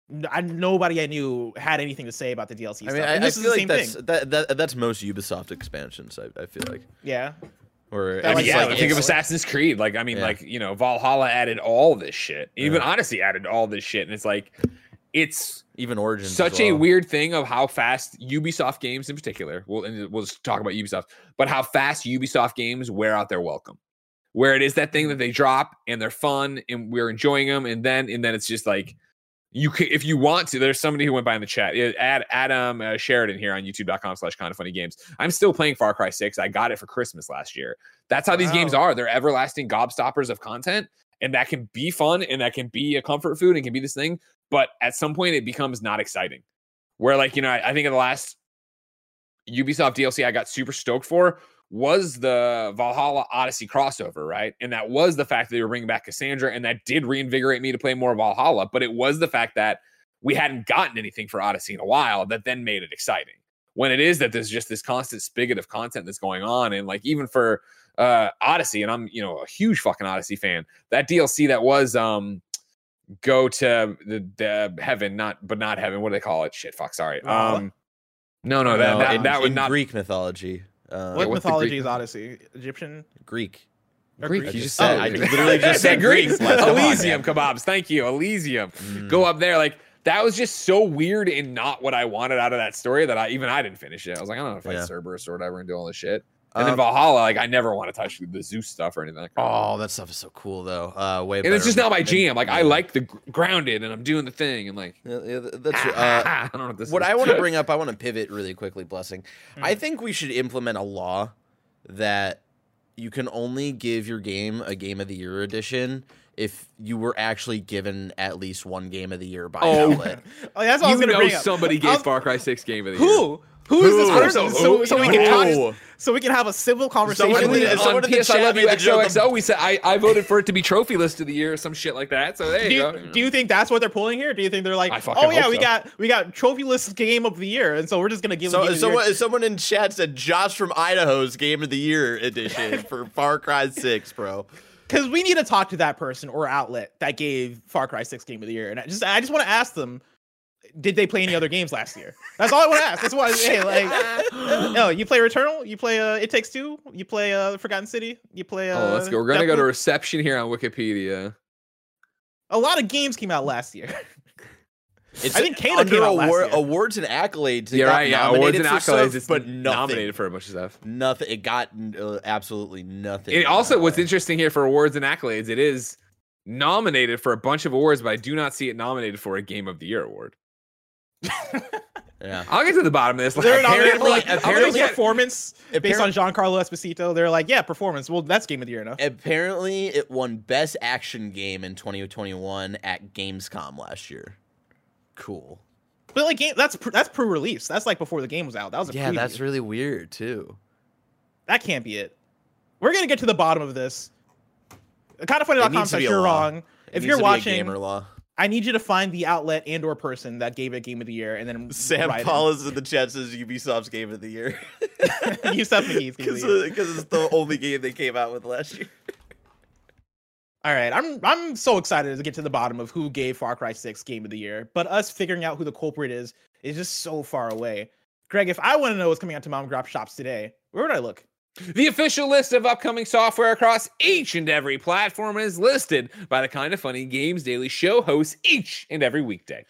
nobody I knew had anything to say about the DLC stuff. And this is the same thing. That's most Ubisoft expansions, I feel like. Yeah. Or think of Assassin's Creed. Valhalla added all this shit. Even Odyssey added all this shit, and it's even Origins. Such a weird thing of how fast Ubisoft games, in particular, we'll just talk about Ubisoft, but how fast Ubisoft games wear out their welcome. Where it is that thing that they drop and they're fun and we're enjoying them, and then it's just if you want to, there's somebody who went by in the chat. Adam Sheridan here on youtube.com/kindoffunnygames. I'm still playing Far Cry 6. I got it for Christmas last year. That's how these games are. They're everlasting gobstoppers of content, and that can be fun, and that can be a comfort food, and can be this thing. But at some point, it becomes not exciting. Where I think in the last Ubisoft DLC I got super stoked for was the Valhalla Odyssey crossover, right? And that was the fact that they were bringing back Cassandra, and that did reinvigorate me to play more Valhalla. But it was the fact that we hadn't gotten anything for Odyssey in a while that then made it exciting. When it is that there's just this constant spigot of content that's going on, and even for Odyssey, and I'm a huge fucking Odyssey fan, that DLC that was go to the heaven, not heaven. What do they call it? Shit, fuck, sorry. That would not Greek mythology. What mythology is Odyssey? Egyptian? Greek. Greek. You just said. I literally just said Greek. Elysium kebabs. Thank you. Elysium. Go up there. That was just so weird and not what I wanted out of that story that I didn't finish it. I was like, I don't know if I Cerberus or whatever and do all this shit. And then Valhalla, like I never want to touch the Zeus stuff or anything like that. Oh, that stuff is so cool though. Way and better. It's just not my jam. Like I like the grounded, and I'm doing the thing, and like that's I don't know what this. What is. I want to bring up, I want to pivot really quickly. Blessing. I think we should implement a law that you can only give your game a Game of the Year edition if you were actually given at least one Game of the Year by an outlet. That's what I was going to bring up. Somebody gave Far Cry 6 Game of the Year. Who? Who is this person? So we can talk. So we can have a civil conversation. Someone on PS I Love You XOXO, we said I voted for it to be Trophy List of the Year or some shit like that. So there you go. Do you think that's what they're pulling here? Do you think they're like, oh yeah, we got Trophy List Game of the Year, and so we're just gonna give. Someone in chat said Josh from Idaho's Game of the Year edition for Far Cry 6, bro. Because we need to talk to that person or outlet that gave Far Cry 6 Game of the Year, and I just want to ask them. Did they play any other games last year? That's all I want to ask. That's why. Hey, like, no, you play Returnal, you play It Takes Two, you play Forgotten City, you play. Let's go. We're gonna go to reception here on Wikipedia. A lot of games came out last year. I think Kena came out last year. Awards and accolades. Yeah, right. Yeah, awards and accolades. Stuff, but nominated for a bunch of stuff. Nothing. It got absolutely nothing. It also, what's interesting here for awards and accolades, it is nominated for a bunch of awards, but I do not see it nominated for a Game of the Year award. Yeah, I'll get to the bottom of this. They're nominated for apparently performance based on Giancarlo Esposito. They're like, yeah, performance. Well, that's Game of the Year enough. Apparently, it won Best Action Game in 2021 at Gamescom last year. Cool. But like, that's pre-release. That's like before the game was out. That was a preview. That's really weird too. That can't be it. We're gonna get to the bottom of this. Kindafunny.com says you're wrong. If you're watching, gamer law. I need you to find the outlet and/or person that gave it Game of the Year, and then Sam Paulus in the chat says Ubisoft's Game of the Year. Ubisoft McGee's Game of the Year because it's the only game they came out with last year. All right, I'm so excited to get to the bottom of who gave Far Cry 6 Game of the Year, but us figuring out who the culprit is just so far away. Greg, if I want to know what's coming out to mom and grop shops today, where would I look? The official list of upcoming software across each and every platform is listed by the Kinda Funny Games Daily Show hosts each and every weekday.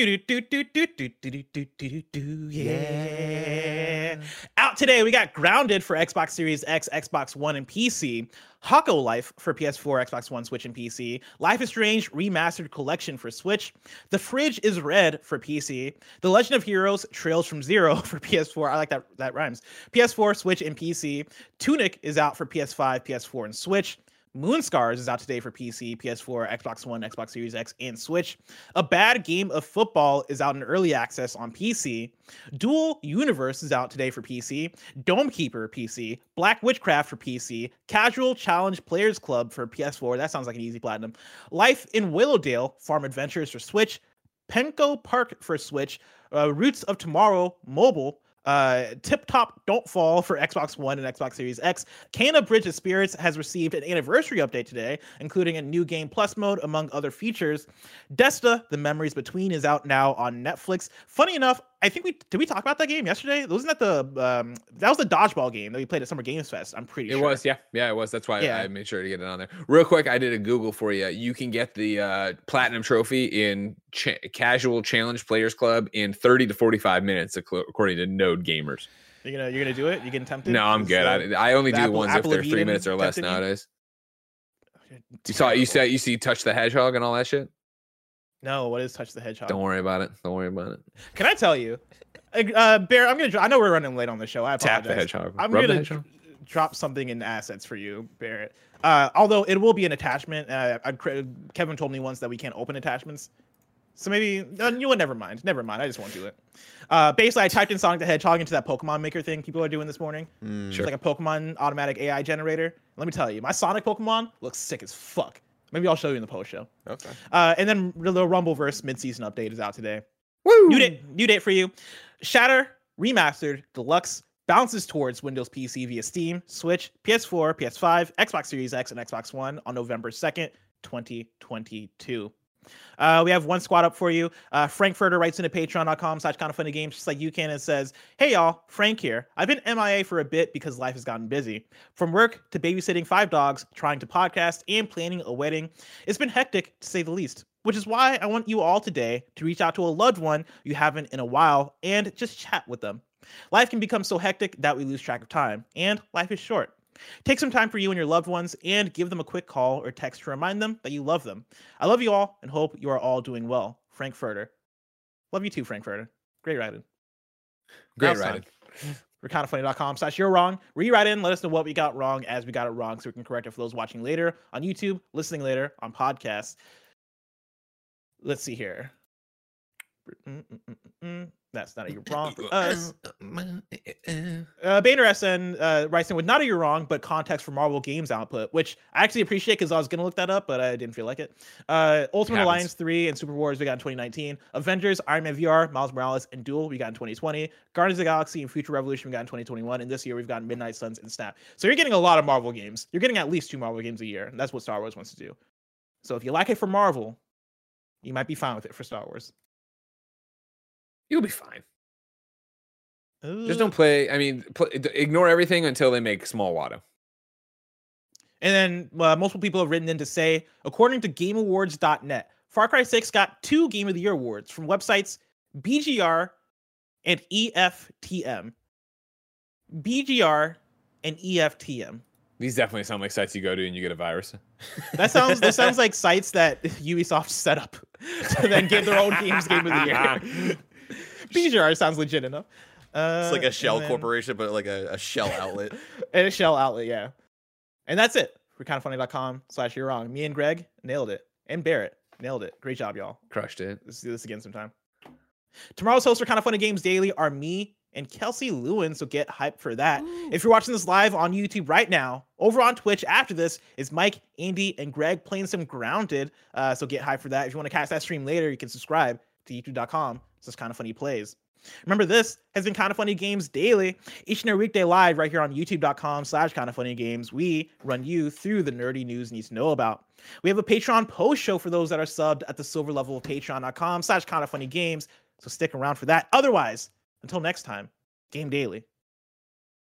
Yeah. Out today, we got Grounded for Xbox Series X, Xbox One, and PC. Hako Life for PS4, Xbox One, Switch, and PC. Life is Strange Remastered Collection for Switch. The Fridge is Red for PC. The Legend of Heroes Trails from Zero for PS4. I like that rhymes. PS4, Switch, and PC. Tunic is out for PS5, PS4, and Switch. Moonscars is out today for PC, PS4, Xbox One, Xbox Series X, and Switch. A Bad Game of Football is out in early access on PC. Dual Universe is out today for PC. Domekeeper PC. Black Witchcraft for PC. Casual Challenge Players Club for PS4. That sounds like an easy platinum. Life in Willowdale Farm Adventures for Switch. Penco Park for Switch. Roots of Tomorrow Mobile. Tip Top Don't Fall for Xbox One and Xbox Series X. Kena Bridge of Spirits has received an anniversary update today, including a new Game Plus mode, among other features. Desta, The Memories Between, is out now on Netflix. Funny enough, I think did we talk about that game yesterday? Wasn't that that was the dodgeball game that we played at Summer Games Fest? I'm pretty sure. It was, yeah, it was. That's why I made sure to get it on there. Real quick, I did a Google for you. You can get the platinum trophy in Casual Challenge Players Club in 30 to 45 minutes, according to Node Gamers. You're gonna do it? You getting tempted? No, I'm good. I only do ones if they're 3 minutes or less nowadays. You see Touch the Hedgehog and all that shit. No, what is Touch the Hedgehog? Don't worry about it. Can I tell you, Bear? I know we're running late on the show. I apologize. Tap the Hedgehog. I'm gonna drop something in assets for you, Barrett. Although it will be an attachment. Kevin told me once that we can't open attachments, so maybe never mind. I just won't do it. Basically, I typed in Sonic the Hedgehog into that Pokemon Maker thing people are doing this morning. It's like a Pokemon automatic AI generator. Let me tell you, my Sonic Pokemon looks sick as fuck. Maybe I'll show you in the post show. Okay. And then the Rumbleverse mid-season update is out today. Woo! New date for you. Shatter Remastered Deluxe bounces towards Windows PC via Steam, Switch, PS4, PS5, Xbox Series X, and Xbox One on November 2nd, 2022. We have one squad up for you. Frankfurter writes into patreon.com/kindafunnygames, just like you can, and says, "Hey y'all, Frank here. I've been MIA for a bit because life has gotten busy. From work to babysitting 5 dogs, trying to podcast, and planning a wedding. It's been hectic, to say the least. Which is why I want you all today to reach out to a loved one you haven't in a while and just chat with them. Life can become so hectic that we lose track of time, and life is short. Take some time for you and your loved ones and give them a quick call or text to remind them that you love them. I love you all and hope you are all doing well. Frankfurter. Love you too, Frankfurter. Great writing. Great writing. For kindafunny.com/you're wrong. Rewrite in, let us know what we got wrong as we got it wrong so we can correct it for those watching later on YouTube, listening later on podcasts. Let's see here. That's not a you're wrong for us. Boehner SN writes in with not a you're wrong, but context for Marvel Games output, which I actually appreciate because I was going to look that up, but I didn't feel like it. Ultimate Alliance 3 and Super Wars we got in 2019. Avengers, Iron Man VR, Miles Morales, and Duel we got in 2020. Guardians of the Galaxy and Future Revolution we got in 2021. And this year we've got Midnight Suns and Snap. So you're getting a lot of Marvel games. You're getting at least 2 Marvel games a year. And that's what Star Wars wants to do. So if you like it for Marvel, you might be fine with it for Star Wars. You'll be fine. Just don't play. I mean, ignore everything until they make Small Watto. And then multiple people have written in to say, according to GameAwards.net, Far Cry 6 got 2 Game of the Year awards from websites BGR and EFTM. BGR and EFTM. These definitely sound like sites you go to and you get a virus. That sounds like sites that Ubisoft set up to then give their own games Game of the Year. BGR sounds legit enough. It's like a shell corporation, but like a shell outlet. And a shell outlet, yeah. And that's it for kindafunny.com/you're wrong. Me and Greg nailed it. And Barrett nailed it. Great job, y'all. Crushed it. Let's do this again sometime. Tomorrow's hosts for Kinda Funny Games Daily are me and Kelsey Lewin, so get hyped for that. Ooh. If you're watching this live on YouTube right now, over on Twitch after this is Mike, Andy, and Greg playing some Grounded, so get hyped for that. If you want to catch that stream later, you can subscribe to youtube.com/kindafunnyplays. Remember, this has been Kinda Funny Games Daily, each and every weekday live right here on youtube.com/kindafunnygames. We run you through the nerdy news you need to know about. We have a Patreon post show for those that are subbed at the silver level of patreon.com/kindafunnygames, so stick around for that. Otherwise, until next time, Game Daily.